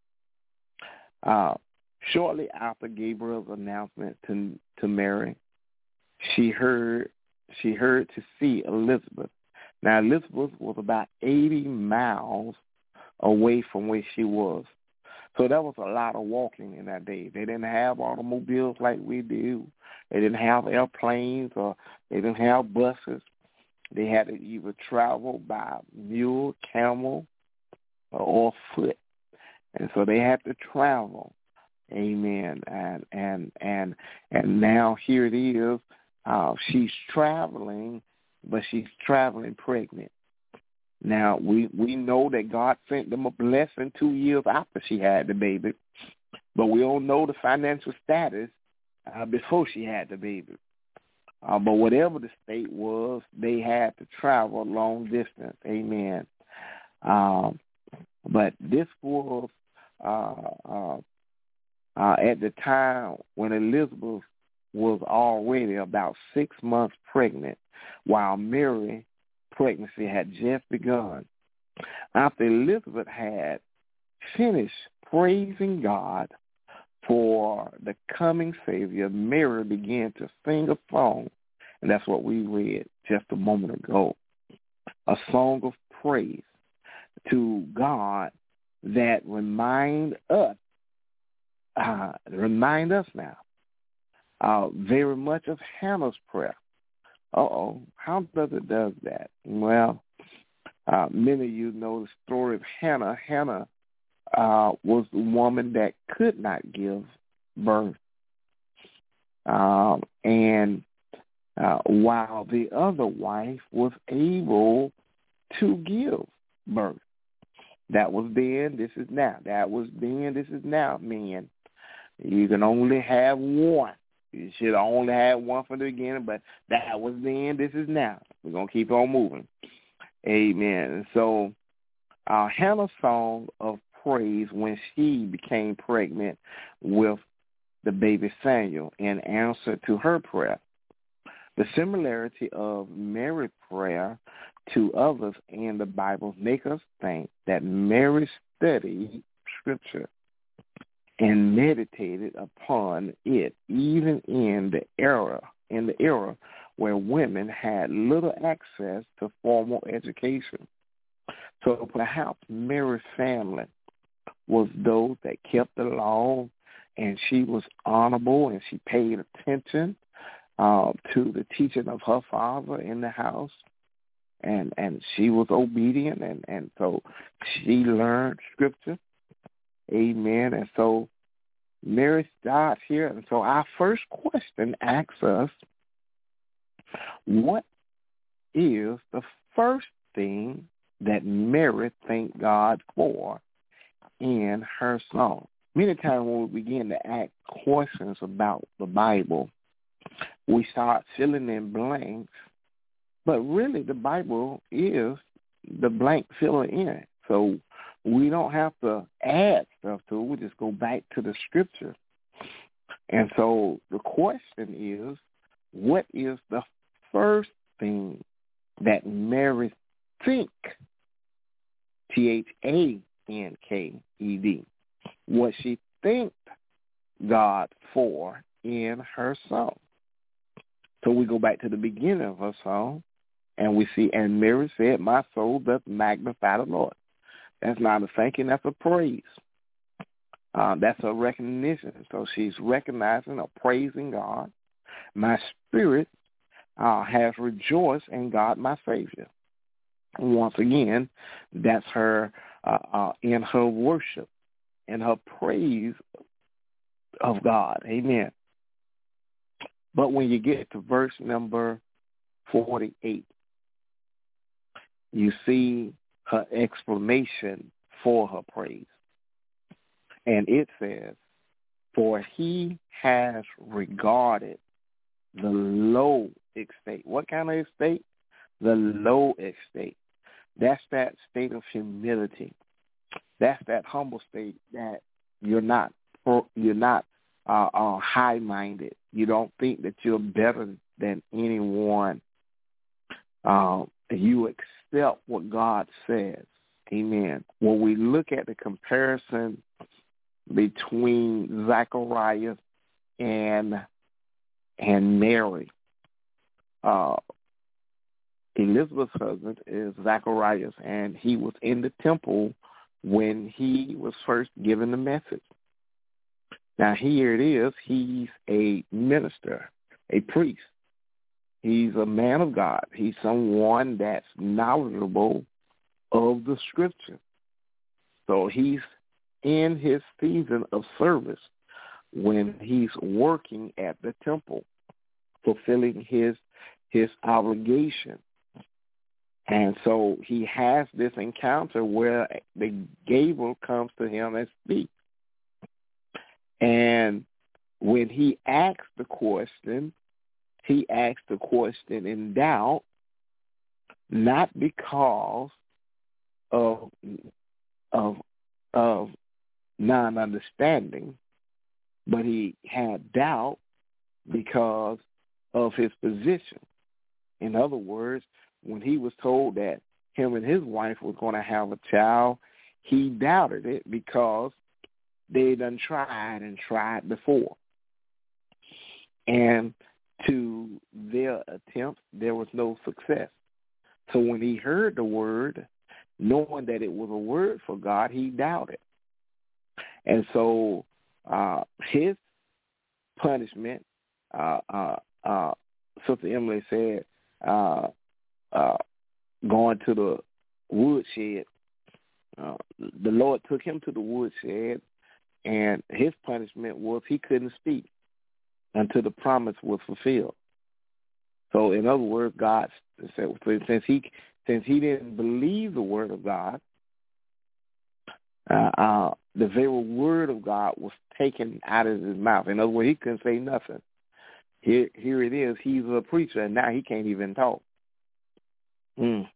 shortly after Gabriel's announcement to Mary, she heard to see Elizabeth. Now, Elizabeth was about 80 miles away from where she was. So that was a lot of walking in that day. They didn't have automobiles like we do. They didn't have airplanes, or they didn't have buses. They had to either travel by mule, camel, or foot. And so they had to travel. Amen. And now here it is. She's traveling, but she's traveling pregnant. Now, we know that God sent them a blessing 2 years after she had the baby, but we don't know the financial status before she had the baby. But whatever the state was, they had to travel a long distance. Amen. But this was at the time when Elizabeth was already about 6 months pregnant, while Mary's pregnancy had just begun. After Elizabeth had finished praising God for the coming Savior, Mary began to sing a song, and that's what we read just a moment ago, a song of praise to God that remind us now very much of Hannah's prayer. How does it do that? Well, many of you know the story of Hannah. Hannah was the woman that could not give birth. And while the other wife was able to give birth. That was then, this is now. That was then, this is now, men. You can only have one. You should only have one from the beginning, but that was then, this is now. We're going to keep on moving. Amen. And so Hannah's song of praise when she became pregnant with the baby Samuel in answer to her prayer. The similarity of Mary's prayer to others in the Bible make us think that Mary studied Scripture and meditated upon it, even in the era where women had little access to formal education. So perhaps Mary's family was those that kept the law, and she was honorable, and she paid attention to the teaching of her father in the house, and she was obedient, and so she learned Scripture. Amen. And so Mary starts here. And so our first question asks us, what is the first thing that Mary thanked God for in her song. Many times when we begin to ask questions about the Bible, we start filling in blanks, but really the Bible is the blank filler in it. So we don't have to add stuff to it. We just go back to the scripture. And so the question is, what is the first thing that Mary think, Thanked, what she thanked God for in her song? So we go back to the beginning of her song, and we see, and Mary said, my soul doth magnify the Lord. That's not a thanking, that's a praise. That's a recognition. So she's recognizing or praising God. My spirit has rejoiced in God, my Savior. Once again, that's her in her worship, in her praise of God. Amen. But when you get to verse number 48, you see her explanation for her praise. And it says, for he has regarded the low estate. What kind of estate? The low estate. That's that state of humility. That's that humble state that you're not high-minded. You don't think that you're better than anyone. You accept what God says. Amen. When we look at the comparison between Zacharias and Mary, Elizabeth's husband is Zacharias, and he was in the temple when he was first given the message. Now here it is, he's a minister, a priest. He's a man of God. He's someone that's knowledgeable of the scripture. So he's in his season of service when he's working at the temple, fulfilling his obligation. And so he has this encounter where the Gabriel comes to him and speaks. And when he asks the question in doubt, not because of non-understanding, but he had doubt because of his position. In other words, when he was told that him and his wife were going to have a child, he doubted it because they done tried before. And to their attempts, there was no success. So when he heard the word, knowing that it was a word for God, he doubted. And so his punishment, Sister Emily said, going to the woodshed, the Lord took him to the woodshed, and his punishment was he couldn't speak until the promise was fulfilled. So in other words, God said, since he didn't believe the word of God, the very word of God was taken out of his mouth. In other words, he couldn't say nothing. Here it is. He's a preacher, and now he can't even talk. Can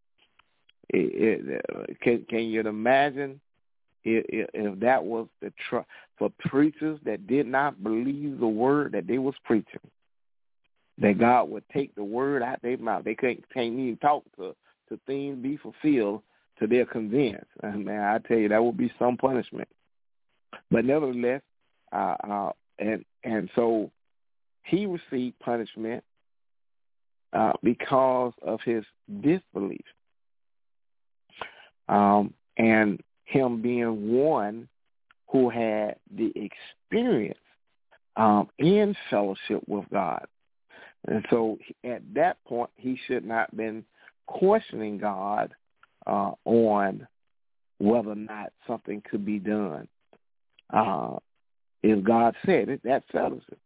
you imagine if that was for preachers that did not believe the word that they was preaching, that God would take the word out their mouth? They can't even talk to things be fulfilled till they're convinced. And man, I tell you, that would be some punishment. But nevertheless, and so he received punishment because of his disbelief, and him being one who had the experience in fellowship with God. And so at that point, he should not have been questioning God on whether or not something could be done. If God said it, that settles it.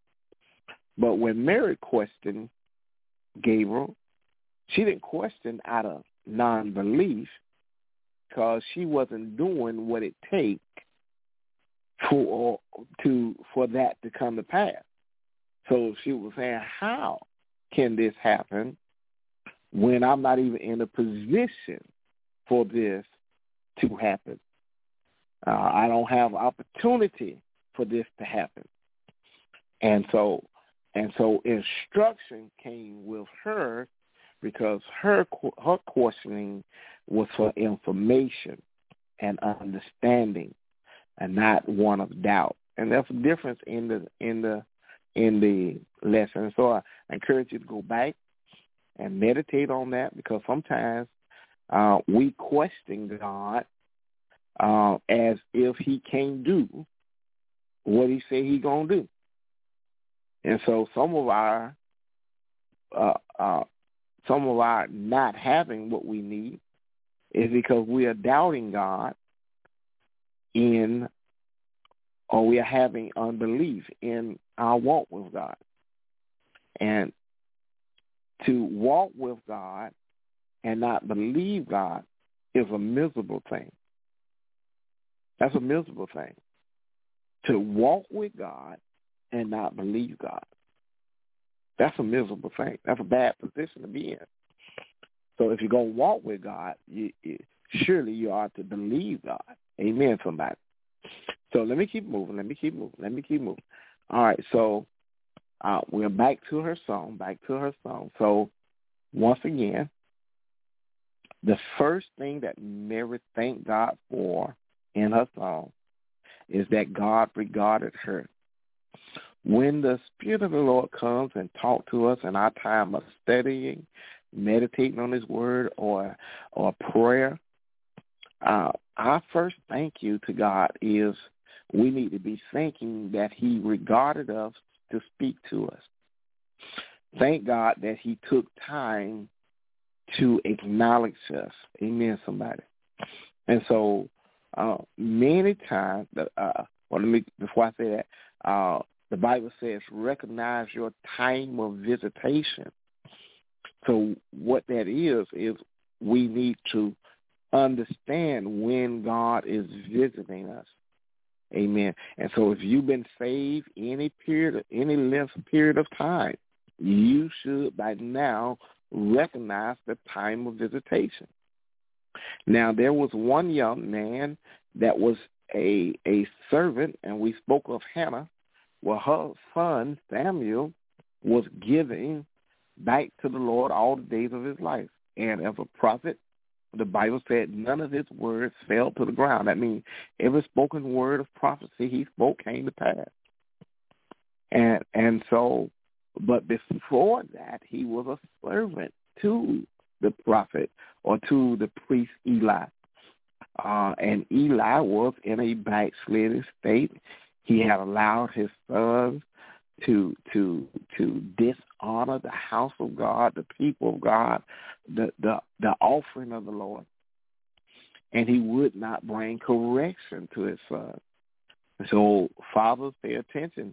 But when Mary questioned Gabriel, she didn't question out of non-belief because she wasn't doing what it takes for that to come to pass. So she was saying, how can this happen when I'm not even in a position for this to happen? I don't have opportunity for this to happen. And so instruction came with her because her questioning was for information and understanding and not one of doubt. And that's a difference in the lesson. So I encourage you to go back and meditate on that, because sometimes we question God as if he can't do what he said he gonna do. And so some of our not having what we need is because we are doubting God or we are having unbelief in our walk with God. And to walk with God and not believe God is a miserable thing. That's a miserable thing. To walk with God and not believe God. That's a miserable thing. That's a bad position to be in. So if you're going to walk with God, surely you ought to believe God. Amen, somebody. So let me keep moving. All right, so we're back to her song. So once again, the first thing that Mary thanked God for in her song is that God regarded her. When the Spirit of the Lord comes and talks to us in our time of studying, meditating on his word or prayer, our first thank you to God is we need to be thinking that he regarded us to speak to us. Thank God that he took time to acknowledge us. Amen, somebody. And so many times, before I say that, the Bible says recognize your time of visitation. So what that is we need to understand when God is visiting us. Amen. And so if you've been saved any length period of time, you should by now recognize the time of visitation. Now, there was one young man that was a servant, and we spoke of Hannah. Well, her son, Samuel, was giving back to the Lord all the days of his life. And as a prophet, the Bible said none of his words fell to the ground. That means every spoken word of prophecy he spoke came to pass. And so, but before that, he was a servant to the prophet or to the priest Eli. And Eli was in a backslidden state. He had allowed his sons to dishonor the house of God, the people of God, the offering of the Lord. And he would not bring correction to his sons. So fathers, pay attention.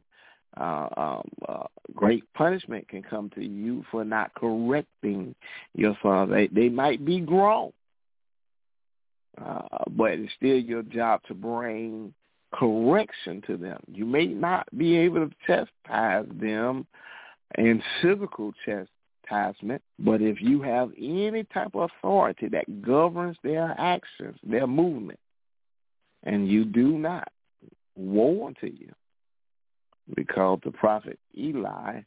Great punishment can come to you for not correcting your sons. They might be grown, but it's still your job to bring correction to them. You may not be able to chastise them in physical chastisement, but if you have any type of authority that governs their actions, their movement, and you do not, woe unto you. Because the prophet Eli,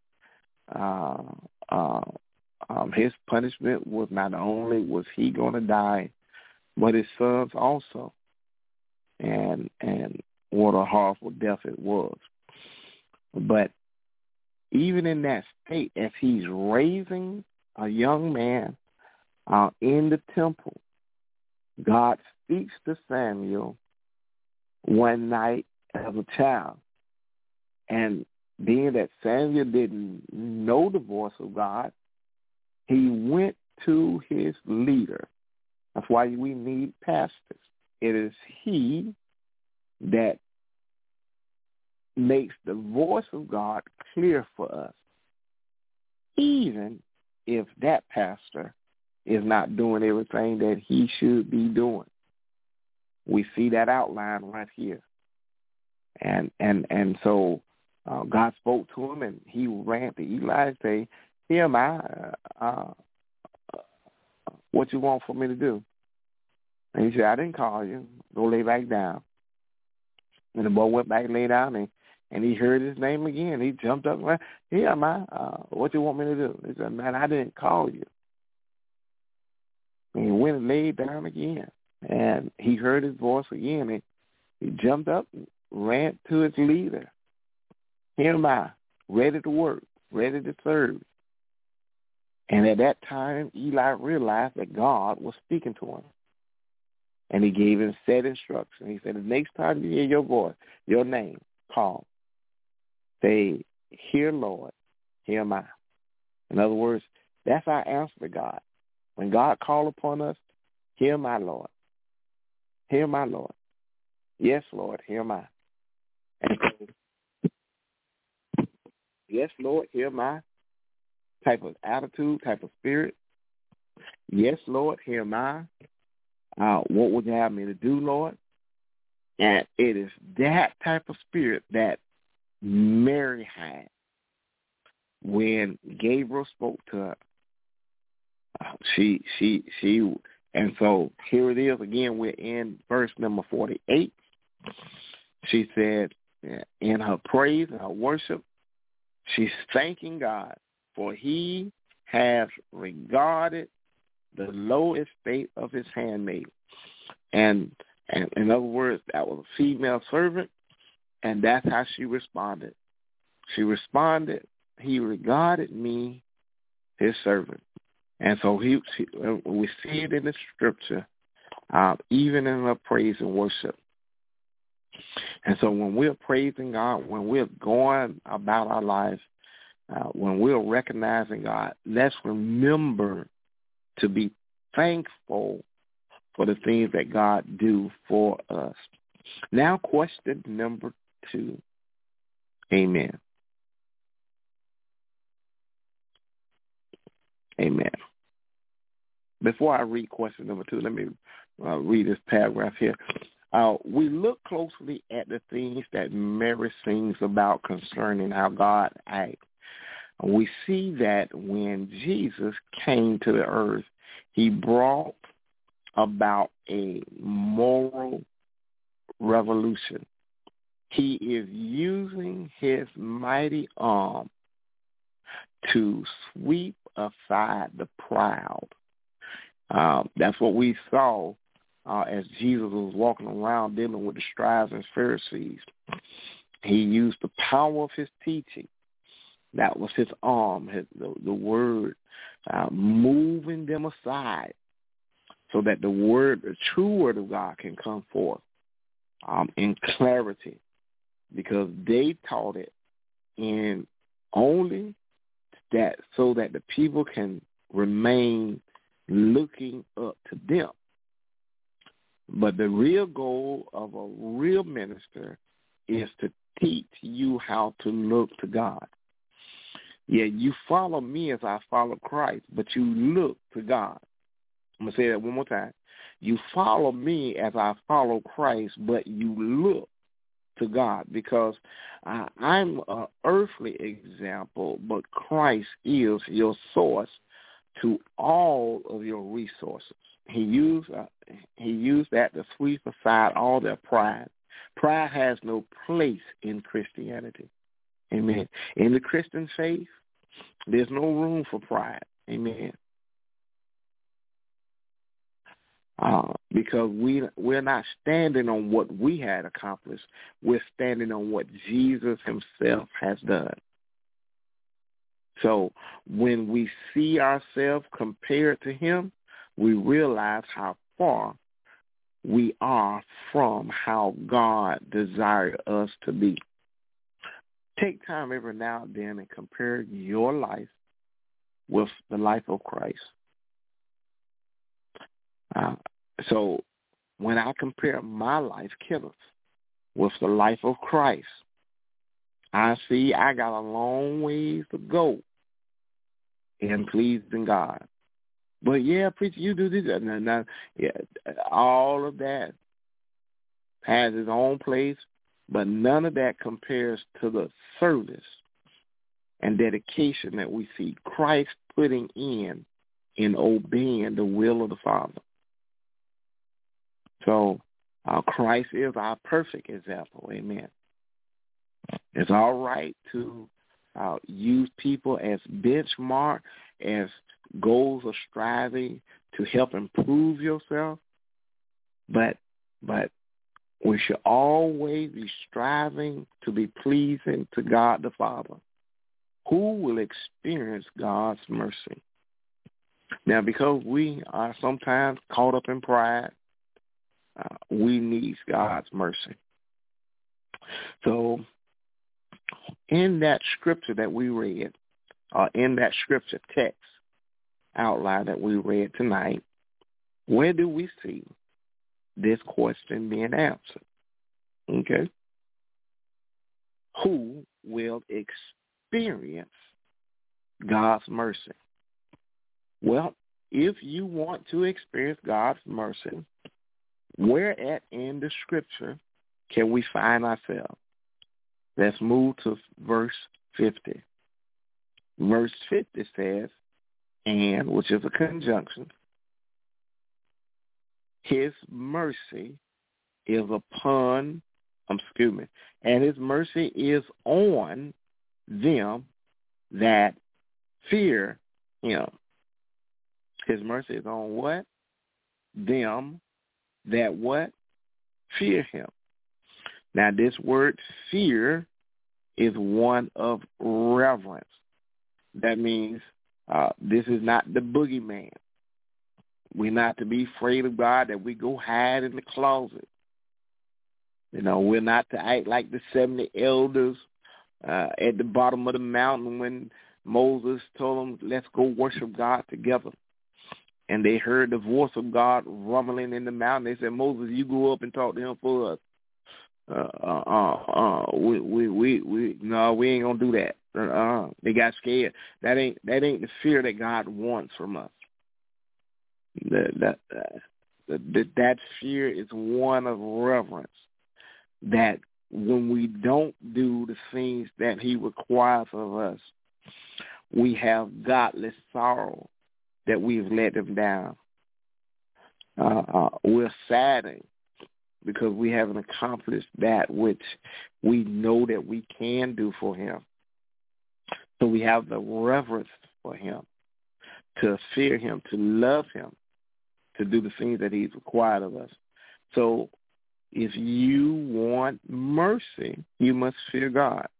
his punishment was not only was he going to die, but his sons also. And what a horrible death it was. But even in that state, as he's raising a young man in the temple, God speaks to Samuel one night as a child. And being that Samuel didn't know the voice of God, he went to his leader. That's why we need pastors. It is he that makes the voice of God clear for us, even if that pastor is not doing everything that he should be doing. We see that outline right here. And so God spoke to him, and he ran to Eli and said, "Here am I. What you want for me to do?" And he said, "I didn't call you. Go lay back down." And the boy went back and lay down, and he heard his name again. He jumped up and went, "Here am I. What you want me to do?" He said, "Man, I didn't call you." And he went and laid down again. And he heard his voice again, and he jumped up and ran to his leader. "Here am I, ready to work, ready to serve." And at that time, Eli realized that God was speaking to him. And he gave him set instructions. He said, "The next time you hear your voice, your name called, say, 'Here, Lord, here am I.'" In other words, that's our answer to God. When God calls upon us, "Here am I, Lord. Here am I, Lord. Yes, Lord, here am I." And so, yes, Lord, here am I. Type of attitude, type of spirit. Yes, Lord, here am I. What would you have me to do, Lord? And it is that type of spirit that Mary had when Gabriel spoke to her. And so here it is again. We're in verse number 48. She said, in her praise and her worship, she's thanking God, for he has regarded the low estate of his handmaid. And in other words, that was a female servant, and that's how she responded. She responded, "He regarded me, his servant." And so we see it in the scripture, even in our praise and worship. And so when we're praising God, when we're going about our lives, when we're recognizing God, let's remember to be thankful for the things that God do for us. Now, question number 2. Amen. Amen. Before I read question number 2, let me read this paragraph here. We look closely at the things that Mary sings about concerning how God acts. We see that when Jesus came to the earth, he brought about a moral revolution. He is using his mighty arm to sweep aside the proud. That's what we saw as Jesus was walking around dealing with the scribes and Pharisees. He used the power of his teaching. That was his arm, the word, moving them aside so that the true word of God can come forth in clarity, because they taught it in only that so that the people can remain looking up to them. But the real goal of a real minister is to teach you how to look to God. Yeah, you follow me as I follow Christ, but you look to God. I'm going to say that one more time. You follow me as I follow Christ, but you look to God, because I'm an earthly example, but Christ is your source to all of your resources. He used that to sweep aside all their pride. Pride has no place in Christianity. Amen. In the Christian faith, there's no room for pride. Amen. Because we're not standing on what we had accomplished. We're standing on what Jesus himself has done. So when we see ourselves compared to him, we realize how far we are from how God desired us to be. Take time every now and then and compare your life with the life of Christ. So when I compare my life, Kenneth, with the life of Christ, I see I got a long ways to go in pleasing God. But yeah, preacher, you do this. No, yeah, all of that has its own place, but none of that compares to the service and dedication that we see Christ putting in obeying the will of the Father. So Christ is our perfect example. Amen. It's all right to use people as benchmark, as goals of striving to help improve yourself, but we should always be striving to be pleasing to God the Father, who will experience God's mercy. Now, because we are sometimes caught up in pride, we need God's mercy. So in that scripture that we read, in that scripture text outline that we read tonight, where do we see this question being answered? Okay. Who will experience God's mercy? Well, if you want to experience God's mercy, where at in the scripture can we find ourselves? Let's move to verse 50. Verse 50 says, and, which is a conjunction, his mercy is upon, and his mercy is on them that fear him. His mercy is on what? Them that what? Fear him. Now, this word fear is one of reverence. That means this is not the boogeyman. We're not to be afraid of God that we go hide in the closet. You know, we're not to act like the 70 elders at the bottom of the mountain when Moses told them, let's go worship God together. And they heard the voice of God rumbling in the mountain. They said, Moses, you go up and talk to him for us. We ain't gonna do that. They got scared. That ain't the fear that God wants from us. That fear is one of reverence. That when we don't do the things that he requires of us, we have godly sorrow that we've let him down. We're saddened because we haven't accomplished that which we know that we can do for him. So we have the reverence for him, to fear him, to love him, to do the things that he's required of us. So if you want mercy, you must fear God.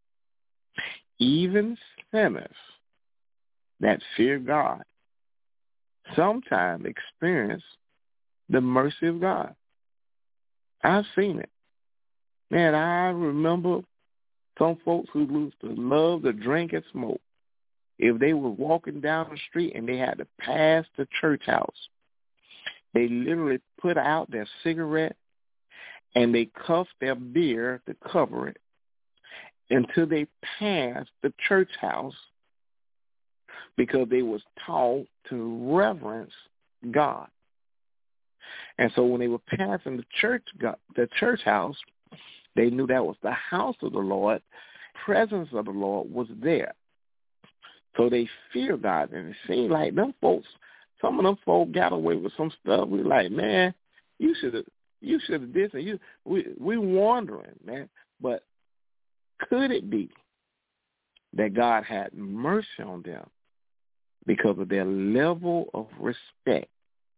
Even sinners that fear God sometimes experience the mercy of God. I've seen it. Man, I remember some folks who used to love to drink and smoke. If they were walking down the street and they had to pass the church house, they literally put out their cigarette and they cuffed their beer to cover it until they passed the church house because they was taught to reverence God. And so when they were passing the church house, they knew that was the house of the Lord. Presence of the Lord was there. So they fear God. And it seemed like some of them folks got away with some stuff. We like, man, you should have this. And we wondering, man. But could it be that God had mercy on them because of their level of respect,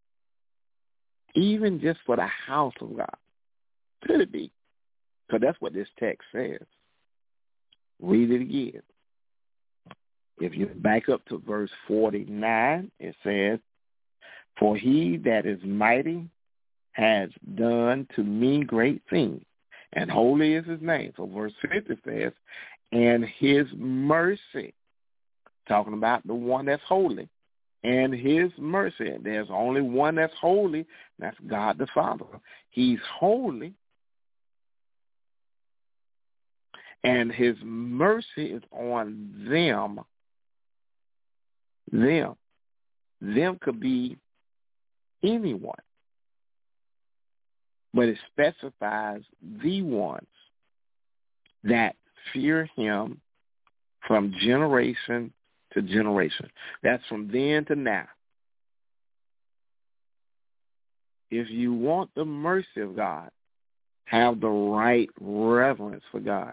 even just for the house of God? Could it be? Because that's what this text says. Read it again. If you back up to verse 49, it says, for he that is mighty has done to me great things, and holy is his name. So verse 50 says, and his mercy, talking about the one that's holy, and his mercy. There's only one that's holy, that's God the Father. He's holy, and his mercy is on them them could be anyone, but it specifies the ones that fear him from generation to generation. That's from then to now. If you want the mercy of God, have the right reverence for God.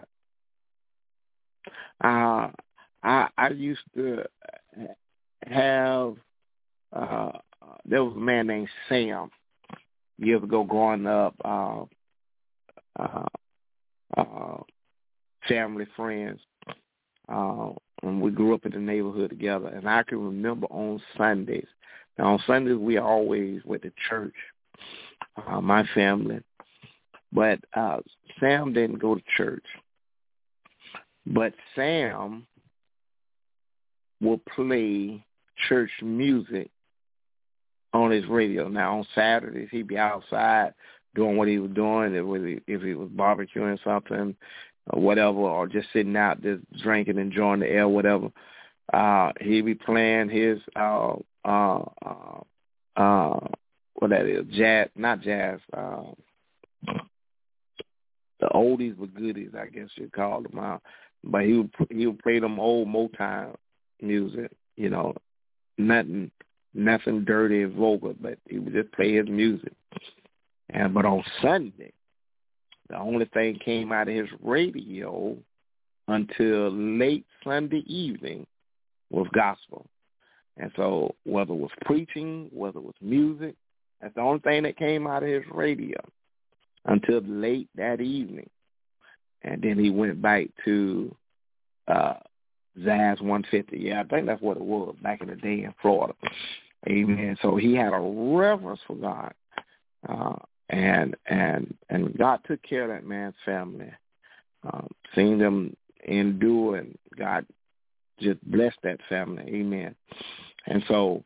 I used to have, there was a man named Sam years ago growing up, family friends, and we grew up in the neighborhood together. And I can remember on Sundays. Now, on Sundays, we always went to church, my family. But Sam didn't go to church. But Sam will play church music on his radio. Now, on Saturdays, he'd be outside doing what he was doing, if he was barbecuing something or whatever, or just sitting out just drinking, enjoying the air, whatever. He'd be playing his, what that is, jazz, not jazz, the oldies but goodies, I guess you'd call them out. But he would play them old Motown music, you know, nothing dirty and vulgar, but he would just play his music. But on Sunday, the only thing came out of his radio until late Sunday evening was gospel. And so whether it was preaching, whether it was music, that's the only thing that came out of his radio until late that evening. And then he went back to Zaz 150. Yeah, I think that's what it was back in the day in Florida. Amen. So he had a reverence for God. And God took care of that man's family. Seeing them endure, and God just blessed that family. Amen. And so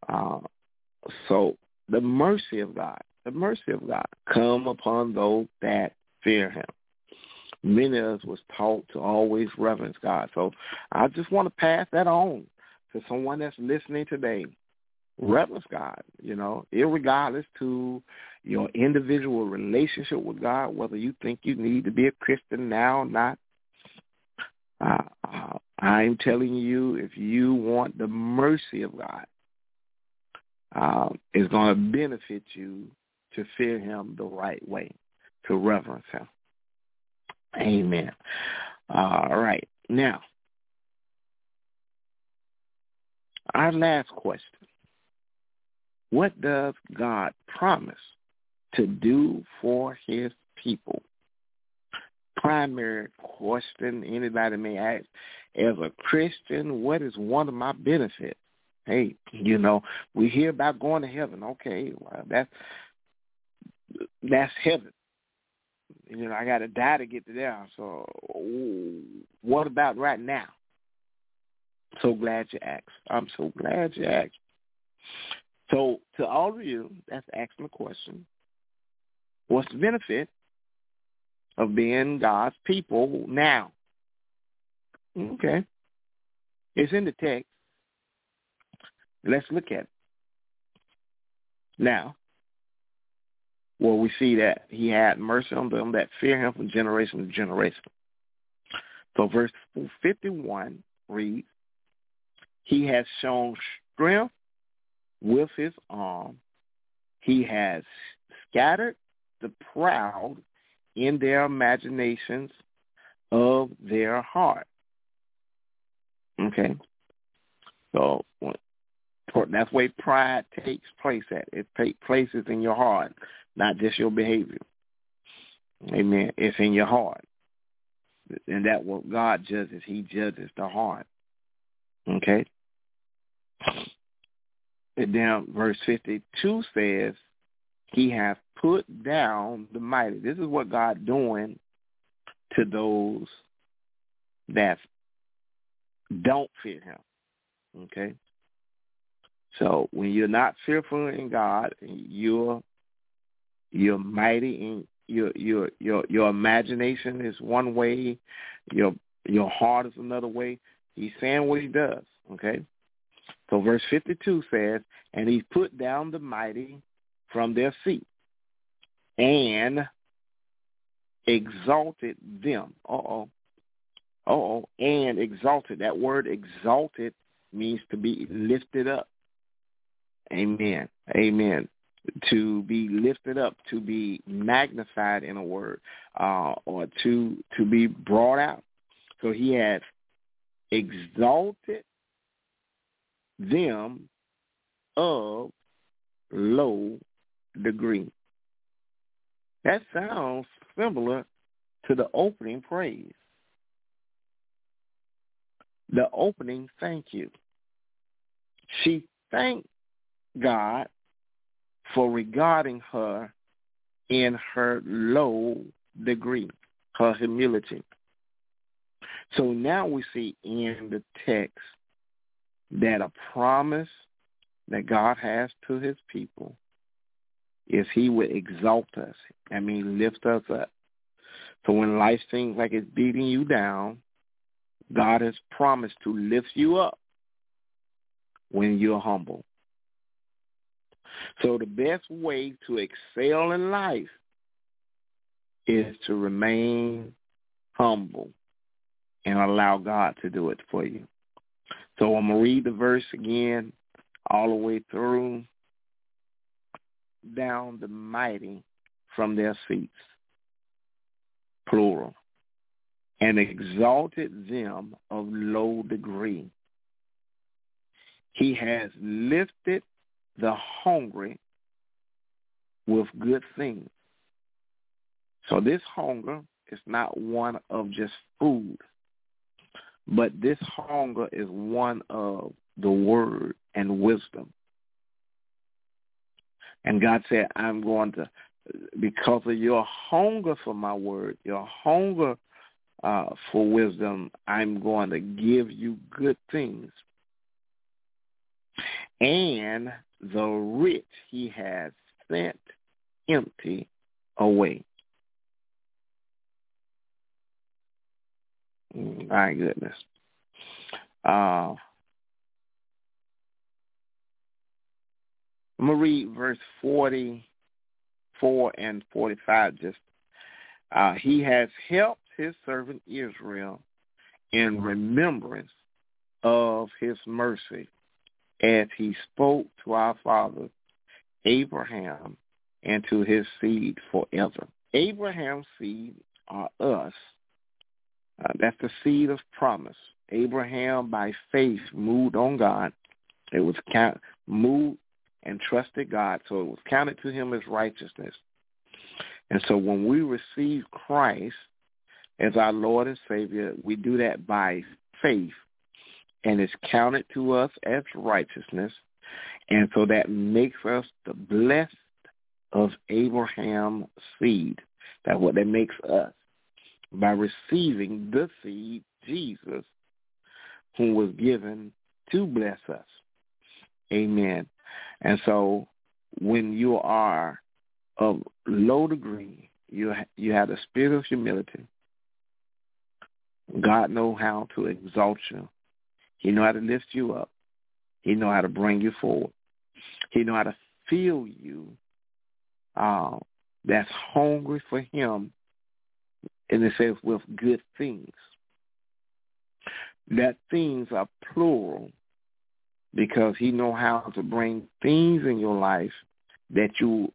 the mercy of God come upon those that fear him. Many of us was taught to always reverence God. So I just want to pass that on to someone that's listening today. Reverence God, you know, irregardless to your individual relationship with God, whether you think you need to be a Christian now or not. I'm telling you, if you want the mercy of God, it's going to benefit you to fear him the right way, to reverence him. Amen. All right. Now, our last question. What does God promise to do for his people? Primary question anybody may ask. As a Christian, what is one of my benefits? Hey, you know, we hear about going to heaven. Okay, well, that's heaven. You know, I got to die to get to there. So what about right now? So glad you asked. I'm so glad you asked. So to all of you that's asking the question, what's the benefit of being God's people now? Okay. It's in the text. Let's look at it. Now, well, we see that he had mercy on them that fear him from generation to generation. So verse 51 reads, he has shown strength with his arm. He has scattered the proud in their imaginations of their heart. Okay. So that's where pride takes place at. It takes places in your heart, not just your behavior. Amen. It's in your heart. And that's what God judges. He judges the heart. Okay. And then verse 52 says, he has put down the mighty. This is what God doing to those that don't fear him. Okay? So when you're not fearful in God, you're mighty in your imagination is one way, your heart is another way. He's saying what he does. Okay? So verse 52 says, and he put down the mighty from their seat and exalted them. And exalted. That word exalted means to be lifted up. Amen. Amen. To be lifted up, to be magnified in a word, or to be brought out. So he had exalted them of low degree. That sounds similar to the opening praise. The opening thank you. She thanked God for regarding her in her low degree, her humility. So now we see in the text that a promise that God has to his people is he will exalt us. I mean, lift us up. So when life seems like it's beating you down, God has promised to lift you up when you're humble. So the best way to excel in life is to remain humble and allow God to do it for you. So I'm going to read the verse again all the way through. Down the mighty from their seats, plural, and exalted them of low degree. He has lifted the hungry with good things. So this hunger is not one of just food, but this hunger is one of the word and wisdom. And God said, I'm going to, because of your hunger for my word, your hunger for wisdom, I'm going to give you good things. And the rich he has sent empty away. My goodness. I'm going to read verse 44 and 45. He has helped his servant Israel in remembrance of his mercy, as he spoke to our father Abraham and to his seed forever. Abraham's seed are us. That's the seed of promise. Abraham, by faith, moved on God. It was moved and trusted God, so it was counted to him as righteousness. And so when we receive Christ as our Lord and Savior, we do that by faith, and it's counted to us as righteousness. And so that makes us the blessed of Abraham's seed. That's what that makes us, by receiving the seed, Jesus, who was given to bless us. Amen. And so when you are of low degree, you have the spirit of humility. God knows how to exalt you. He knows how to lift you up. He knows how to bring you forward. He knows how to fill you that's hungry for him, and it says with good things. That things are plural because he knows how to bring things in your life that you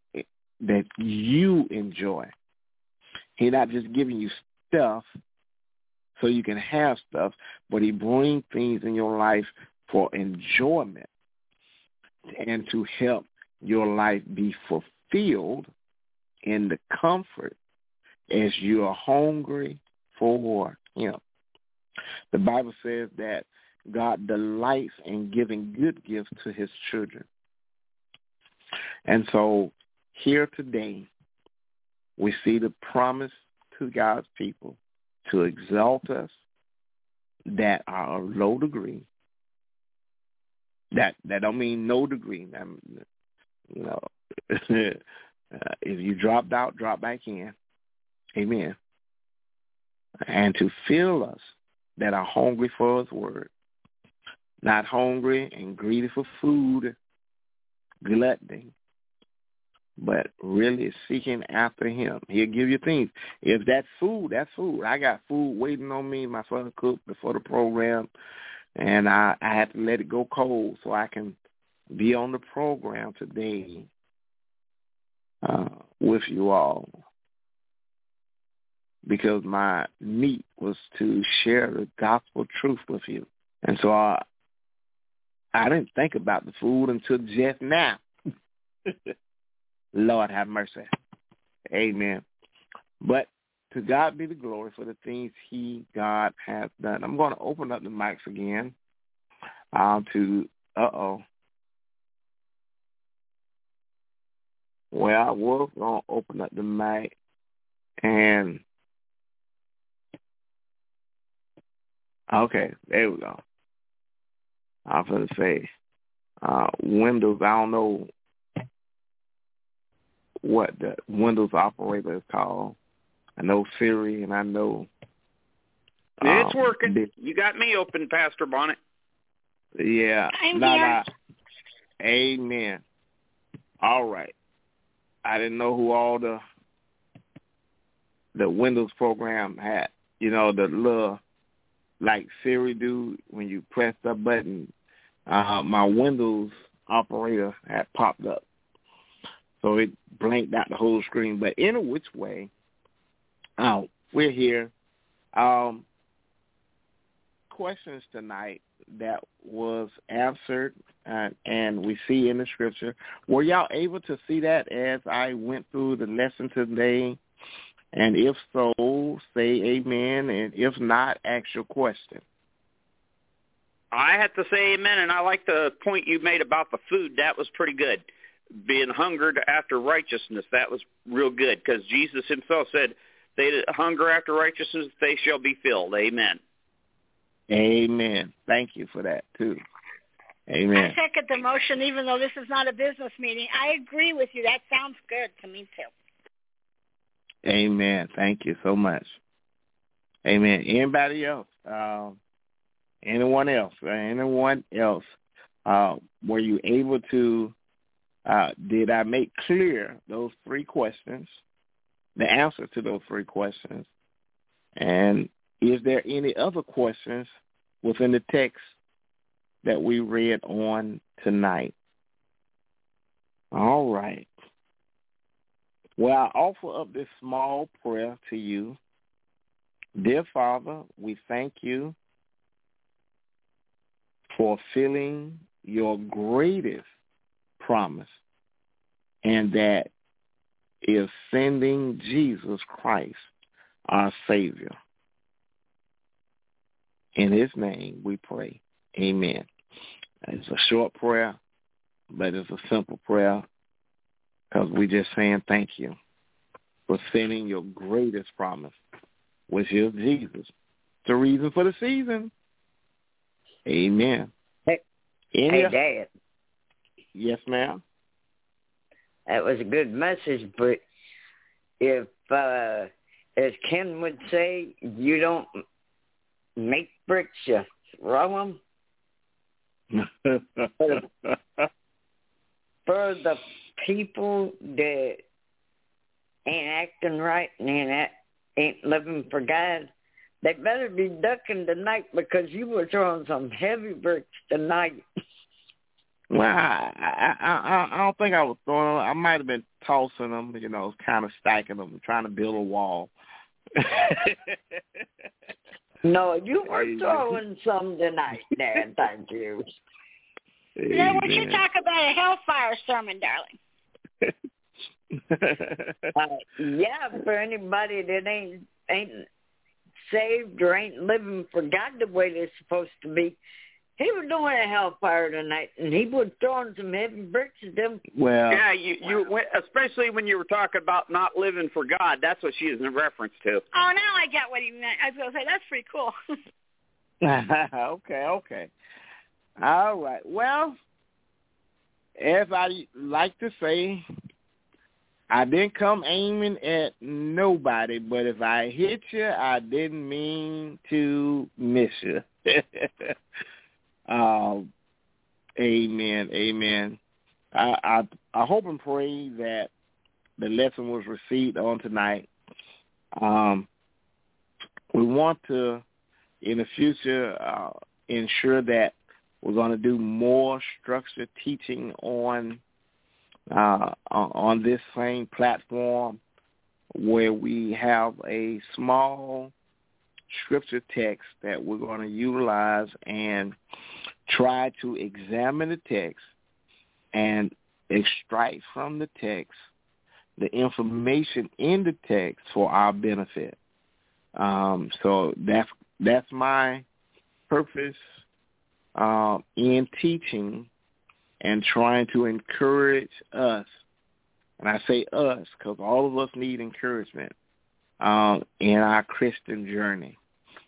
enjoy. He's not just giving you stuff so you can have stuff, but he brings things in your life for enjoyment and to help your life be fulfilled in the comfort as you are hungry for him. The Bible says that God delights in giving good gifts to his children. And so here today, we see the promise to God's people to exalt us that are of low degree. That don't mean no degree. If you dropped out, drop back in. Amen. And to fill us that are hungry for his word. not hungry and greedy for food, gluttony, but really seeking after him. He'll give you things. If that's food, that's food. I got food waiting on me. My son cooked before the program, and I had to let it go cold so I can be on the program today with you all, because my meat was to share the gospel truth with you. And so I didn't think about the food until just now. Lord have mercy. Amen. But to God be the glory for the things God has done. I'm going to open up the mics again Well, I was going to open up the mic, and okay, there we go. I was going to say, Windows, I don't know what the Windows operator is called. I know Siri, and I know... it's working. You got me open, Pastor Bonnet. Yeah. I'm here. Amen. All right. I didn't know who all the Windows program had. You know, the little, like Siri do, when you press the button, my Windows operator had popped up. So it blanked out the whole screen. But in a which way, we're here. Questions tonight that was answered, and we see in the scripture. Were y'all able to see that as I went through the lesson today? And if so, say amen. And if not, ask your question. I have to say amen, and I like the point you made about the food. That was pretty good. Being hungered after righteousness, that was real good, because Jesus himself said, they that hunger after righteousness, they shall be filled. Amen. Amen. Thank you for that, too. Amen. I second the motion, even though this is not a business meeting. I agree with you. That sounds good to me, too. Amen. Thank you so much. Amen. Anybody else? Anyone else? Were you able to, did I make clear those three questions, the answer to those three questions? And is there any other questions within the text that we read on tonight? All right. Well, I offer up this small prayer to you. Dear Father, we thank you for fulfilling your greatest promise, and that is sending Jesus Christ, our Savior. In his name we pray. Amen. It's a short prayer, but it's a simple prayer, because we're just saying thank you for sending your greatest promise, which is Jesus. The reason for the season. Amen. Hey, Dad. Yes, ma'am. That was a good message, but if, as Ken would say, you don't make bricks, you throw them. For the people that ain't acting right and ain't living for God, they better be ducking tonight, because you were throwing some heavy bricks tonight. Well, I don't think I was throwing them. I might have been tossing them, kind of stacking them, trying to build a wall. No, you were throwing some tonight, Dad. Thank you. Now, we should talk about a hellfire sermon, darling. Yeah, for anybody that ain't saved or ain't living for God the way they're supposed to be. He was doing a hellfire tonight, and he was throwing some heavy bricks at them. Well, yeah, you especially when you were talking about not living for God. That's what she is in reference to. Oh, now I get what he meant. I was going to say, that's pretty cool. Okay. All right. Well, as I like to say, I didn't come aiming at nobody, but if I hit you, I didn't mean to miss you. Amen. Amen. I hope and pray that the lesson was received on tonight. We want to, in the future, ensure that we're going to do more structured teaching on this same platform, where we have a small scripture text that we're going to utilize and try to examine the text and extract from the text the information in the text for our benefit. So that's my purpose in teaching and trying to encourage us. And I say us because all of us need encouragement in our Christian journey.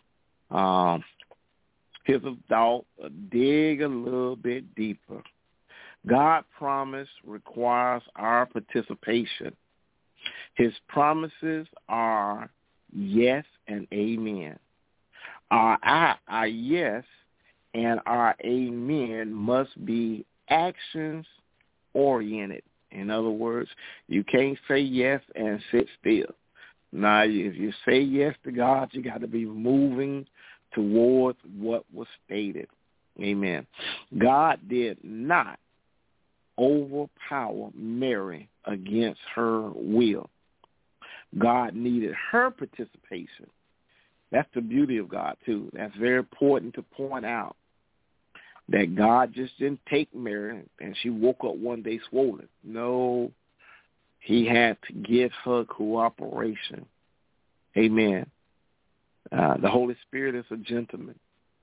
Here's a thought, dig a little bit deeper. God's promise requires our participation. His promises are yes and amen. Our yes and our amen must be actions-oriented. In other words, you can't say yes and sit still. Now, if you say yes to God, you got to be moving towards what was stated. Amen. God did not overpower Mary against her will. God needed her participation. That's the beauty of God, too. That's very important to point out, that God just didn't take Mary and she woke up one day swollen. No, he had to give her cooperation. Amen. The Holy Spirit is a gentleman.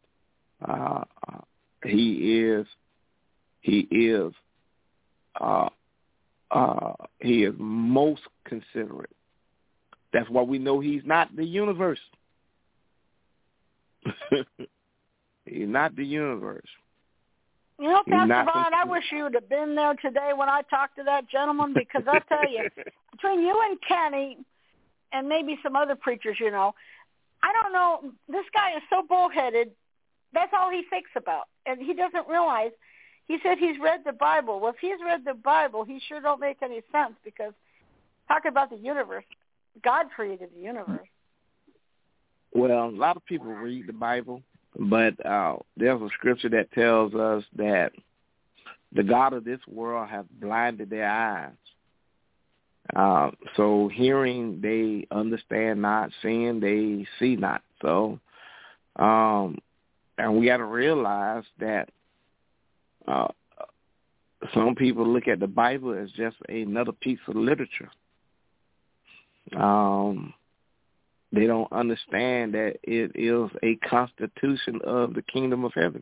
He is most considerate. That's why we know he's not the universe. He's not the universe. You know, Pastor Vaughn, I wish you would have been there today when I talked to that gentleman, because I'll tell you, between you and Kenny and maybe some other preachers, you know, I don't know, this guy is so bullheaded, that's all he thinks about. And he doesn't realize, he said he's read the Bible. Well, if he's read the Bible, he sure don't make any sense, because talking about the universe, God created the universe. Well, a lot of people read the Bible, but there's a scripture that tells us that the God of this world has blinded their eyes. So hearing, they understand not. Seeing, they see not. So, and we got to realize that some people look at the Bible as just another piece of literature. They don't understand that it is a constitution of the kingdom of heaven.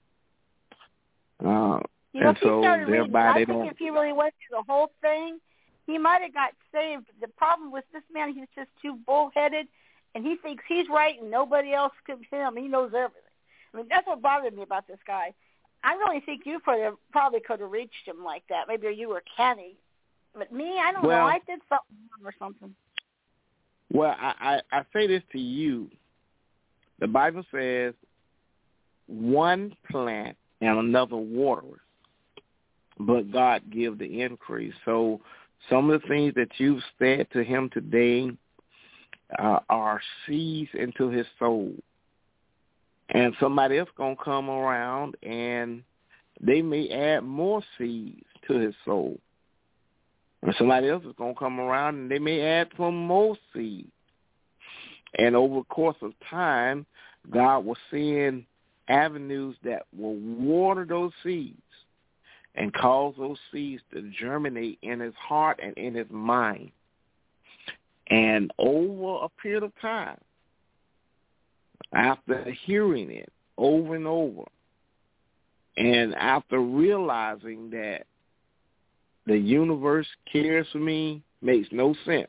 And so thereby they don't. If he really went through the whole thing, he might have got saved. The problem with this man, he's just too bullheaded, and he thinks he's right and nobody else could him. He knows everything. I mean, that's what bothered me about this guy. I really think you probably could have reached him like that. Maybe you or Kenny. But me, I don't know. I did something wrong or something. Well, I say this to you. The Bible says one plant and another waters, but God give the increase. So some of the things that you've said to him today are seeds into his soul. And somebody else going to come around and they may add more seeds to his soul. And somebody else is going to come around and they may add some more seeds. And over the course of time, God will send avenues that will water those seeds and cause those seeds to germinate in his heart and in his mind. And over a period of time, after hearing it over and over, and after realizing that the universe cares for me, makes no sense,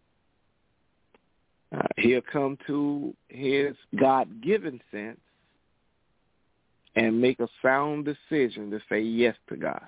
he'll come to his God-given sense and make a sound decision to say yes to God.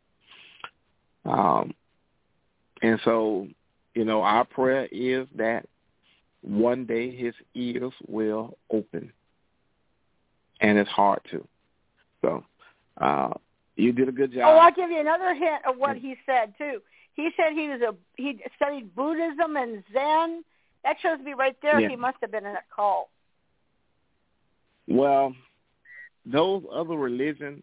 And so, our prayer is that one day his ears will open and his heart too. So You did a good job. Oh, I'll give you another hint of what he said too. He said he studied Buddhism and Zen. That shows me right there. Yeah. He must have been in a cult. Well, those other religions,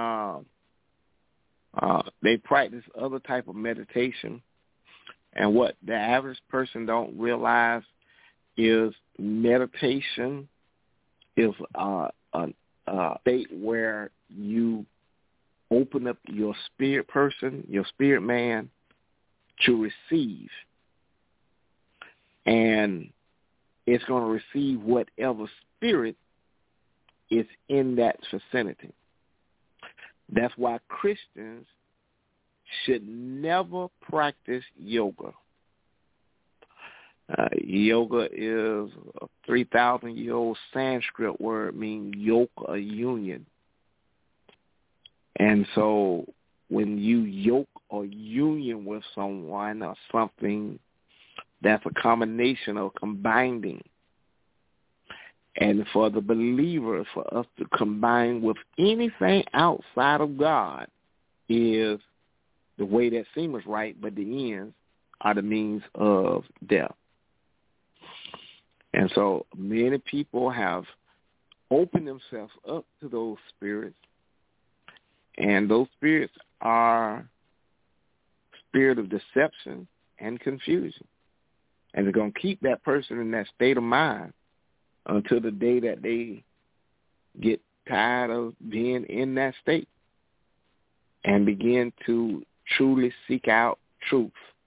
they practice other type of meditation, and what the average person don't realize is meditation is a state where you open up your spirit person, your spirit man, to receive. And it's going to receive whatever spirit is in that vicinity. That's why Christians should never practice yoga. Yoga is a 3,000-year-old Sanskrit word meaning yoke or union. And so when you yoke or union with someone or something, that's a combination of combining. And for the believer, for us to combine with anything outside of God is the way that seems right, but the ends are the means of death. And so many people have opened themselves up to those spirits, and those spirits are spirit of deception and confusion. And they're going to keep that person in that state of mind until the day that they get tired of being in that state and begin to truly seek out truth.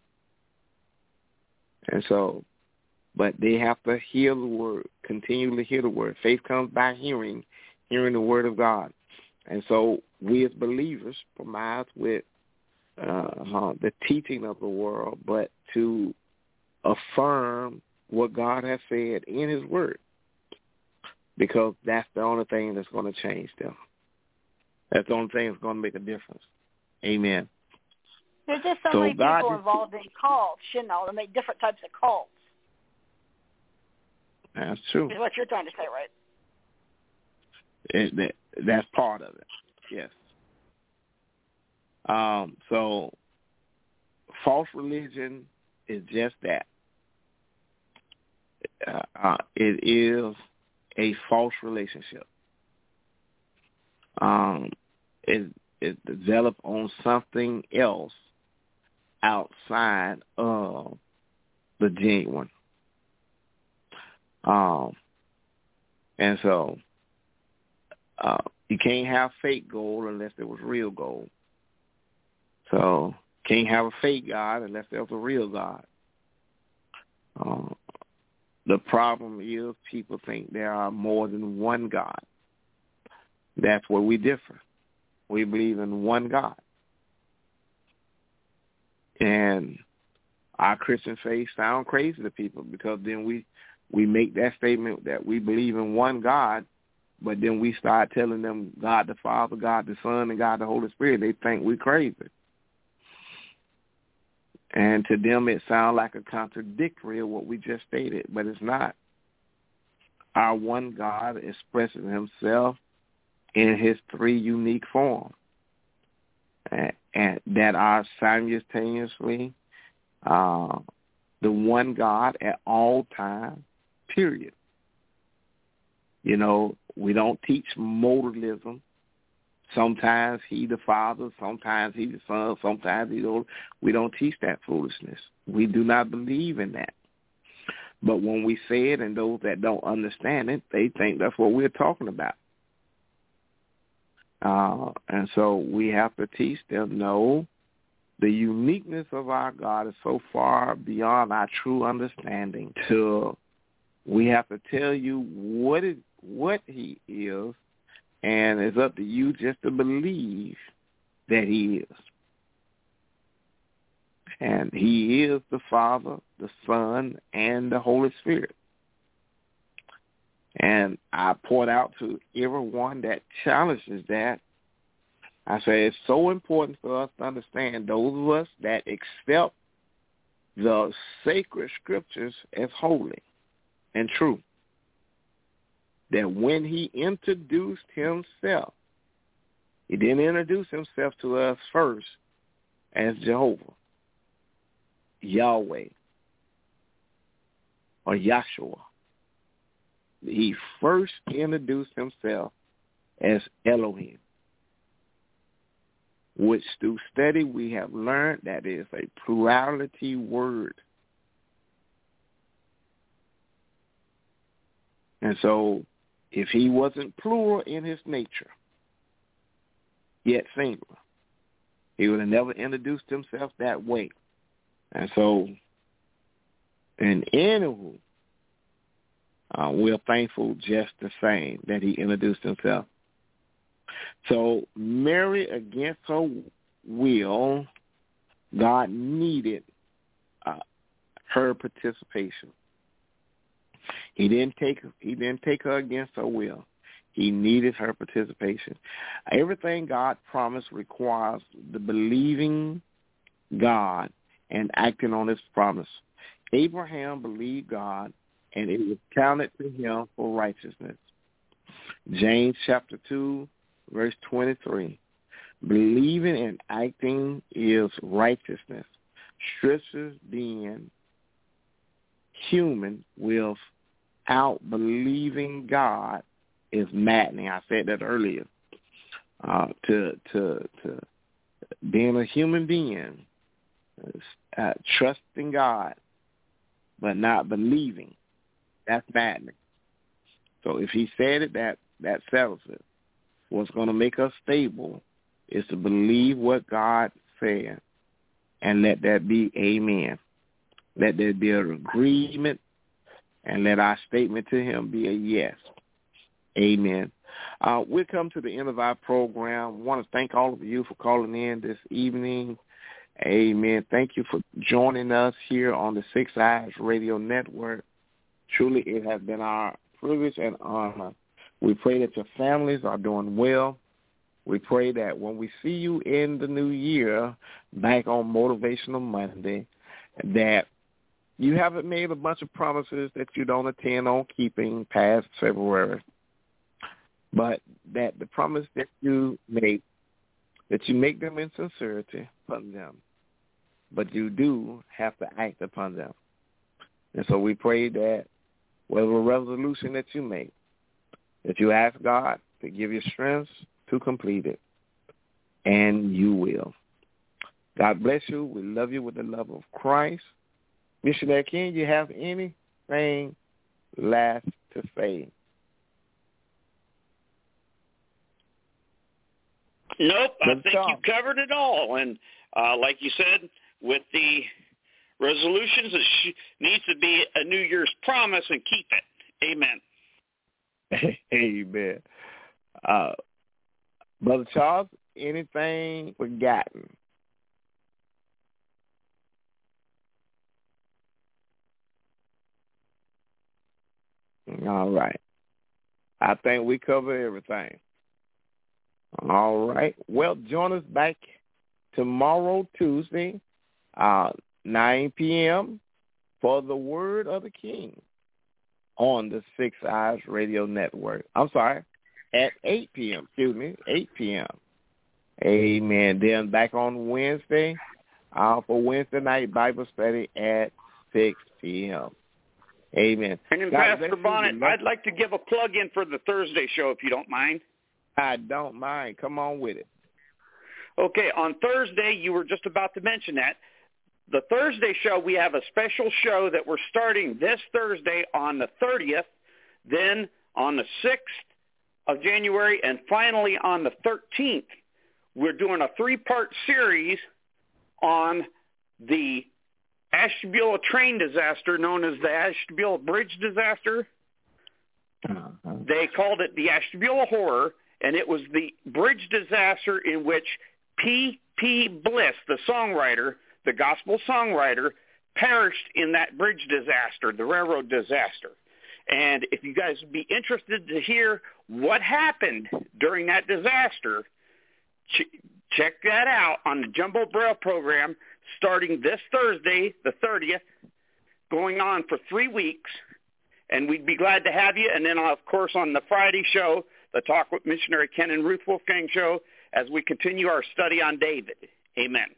And so, but they have to hear the word, continually hear the word. Faith comes by hearing the word of God. And so we as believers promise with the teaching of the world, but to affirm what God has said in his word, because that's the only thing that's going to change them. That's the only thing that's going to make a difference. Amen. There's just so many people involved in cults, you know, and make different types of cults. That's true. Is what you're trying to say, right? That's part of it, yes. So false religion is just that. It is a false relationship. It's developed on something else outside of the genuine. And so you can't have fake gold unless there was real gold. So can't have a fake God unless there was a real God. The problem is people think there are more than one God. That's where we differ. We believe in one God. And our Christian faith sound crazy to people, because then we make that statement that we believe in one God, but then we start telling them God the Father, God the Son, and God the Holy Spirit. They think we're crazy. And to them it sounds like a contradictory of what we just stated, but it's not. Our one God expresses himself in his three unique forms, and that are simultaneously the one God at all times, period. You know, we don't teach modalism. Sometimes he the Father, sometimes he the Son, sometimes he the Holy. We don't teach that foolishness. We do not believe in that. But when we say it, and those that don't understand it, they think that's what we're talking about. And so we have to teach them, no, the uniqueness of our God is so far beyond our true understanding, till we have to tell you what he is, and it's up to you just to believe that he is. And he is the Father, the Son, and the Holy Spirit. And I point out to everyone that challenges that, I say it's so important for us to understand, those of us that accept the sacred scriptures as holy and true, that when he introduced himself He didn't introduce himself to us first as Jehovah, Yahweh, or Yahshua. He first introduced himself as Elohim, which through study we have learned that is a plurality word. And so if he wasn't plural in his nature, yet singular, he would have never introduced himself that way. And so, in anywho, we're thankful just the same that he introduced himself. So Mary, against her will, God needed her participation. He didn't take her against her will. He needed her participation. Everything God promised requires the believing God and acting on his promise. Abraham believed God, and it was counted to him for righteousness. James chapter 2, verse 23. Believing and acting is righteousness. Scriptures being human without believing God is maddening. I said that earlier. To being a human being, trusting God, but not believing, that's maddening. So if he said it, that settles it. What's going to make us stable is to believe what God said and let that be amen. Let there be an agreement and let our statement to him be a yes. Amen. We've come to the end of our program. I want to thank all of you for calling in this evening. Amen. Thank you for joining us here on the Six Eyes Radio Network. Truly, it has been our privilege and honor. We pray that your families are doing well. We pray that when we see you in the new year, back on Motivational Monday, that you haven't made a bunch of promises that you don't intend on keeping past February, but that the promise that you make, that you make them in sincerity upon them, but you do have to act upon them. And so we pray that whatever resolution that you make, that you ask God to give you strength to complete it, and you will. God bless you. We love you with the love of Christ. Missionary King, you have anything last to say? Nope, I think you covered it all. And like you said, with the resolutions, it needs to be a New Year's promise and keep it. Amen. Amen. Brother Charles, anything forgotten? All right. I think we covered everything. All right. Well, join us back tomorrow, Tuesday, 9 p.m. for the Word of the King on the Six Eyes Radio Network. I'm sorry, at 8 p.m. 8 p.m. Amen. Then back on Wednesday for Wednesday night Bible study at 6 p.m. Amen. And then, Pastor Bonnet, I'd like to give a plug-in for the Thursday show, if you don't mind. I don't mind. Come on with it. Okay, on Thursday, you were just about to mention that. The Thursday show, we have a special show that we're starting this Thursday on the 30th, then on the 6th of January, and finally on the 13th. We're doing a 3-part series on the Ashtabula train disaster known as the Ashtabula Bridge disaster. They called it the Ashtabula Horror, and it was the bridge disaster in which P.P. Bliss, the songwriter, the gospel songwriter, perished in that bridge disaster, the railroad disaster. And if you guys would be interested to hear what happened during that disaster, check that out on the Jumbo Braille program starting this Thursday, the 30th, going on for 3 weeks. And we'd be glad to have you. And then, of course, on the Friday show, the Talk with Missionary Ken and Ruth Wolfgang show as we continue our study on David. Amen.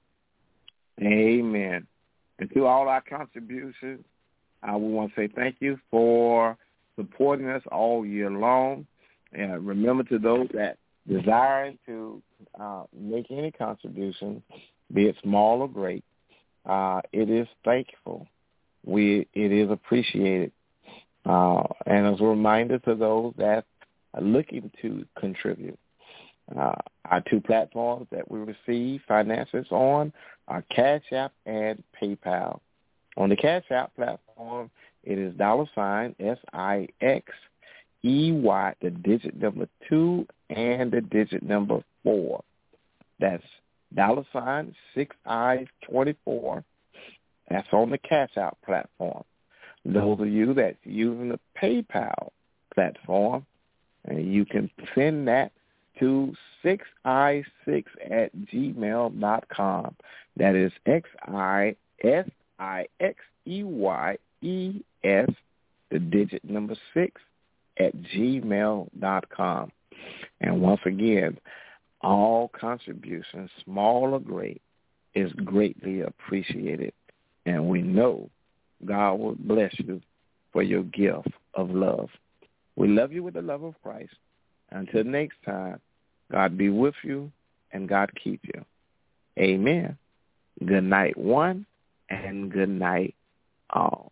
Amen. And to all our contributions, we want to say thank you for supporting us all year long. And remember, to those that desire to make any contribution, be it small or great, it is thankful. It is appreciated. And as a reminder to those that are looking to contribute, our two platforms that we receive finances on are Cash App and PayPal. On the Cash App platform, it is $SIXEY, the digit number 2 and the digit number 4. That's $6I24. That's on the Cash App platform. Those of you that's using the PayPal platform, and you can send that to 6I6@gmail.com. That is XISIXEYES, the digit number 6@gmail.com. And once again, all contributions, small or great, is greatly appreciated. And we know God will bless you for your gift of love. We love you with the love of Christ. Until next time, God be with you and God keep you. Amen. Good night, one, and good night, all.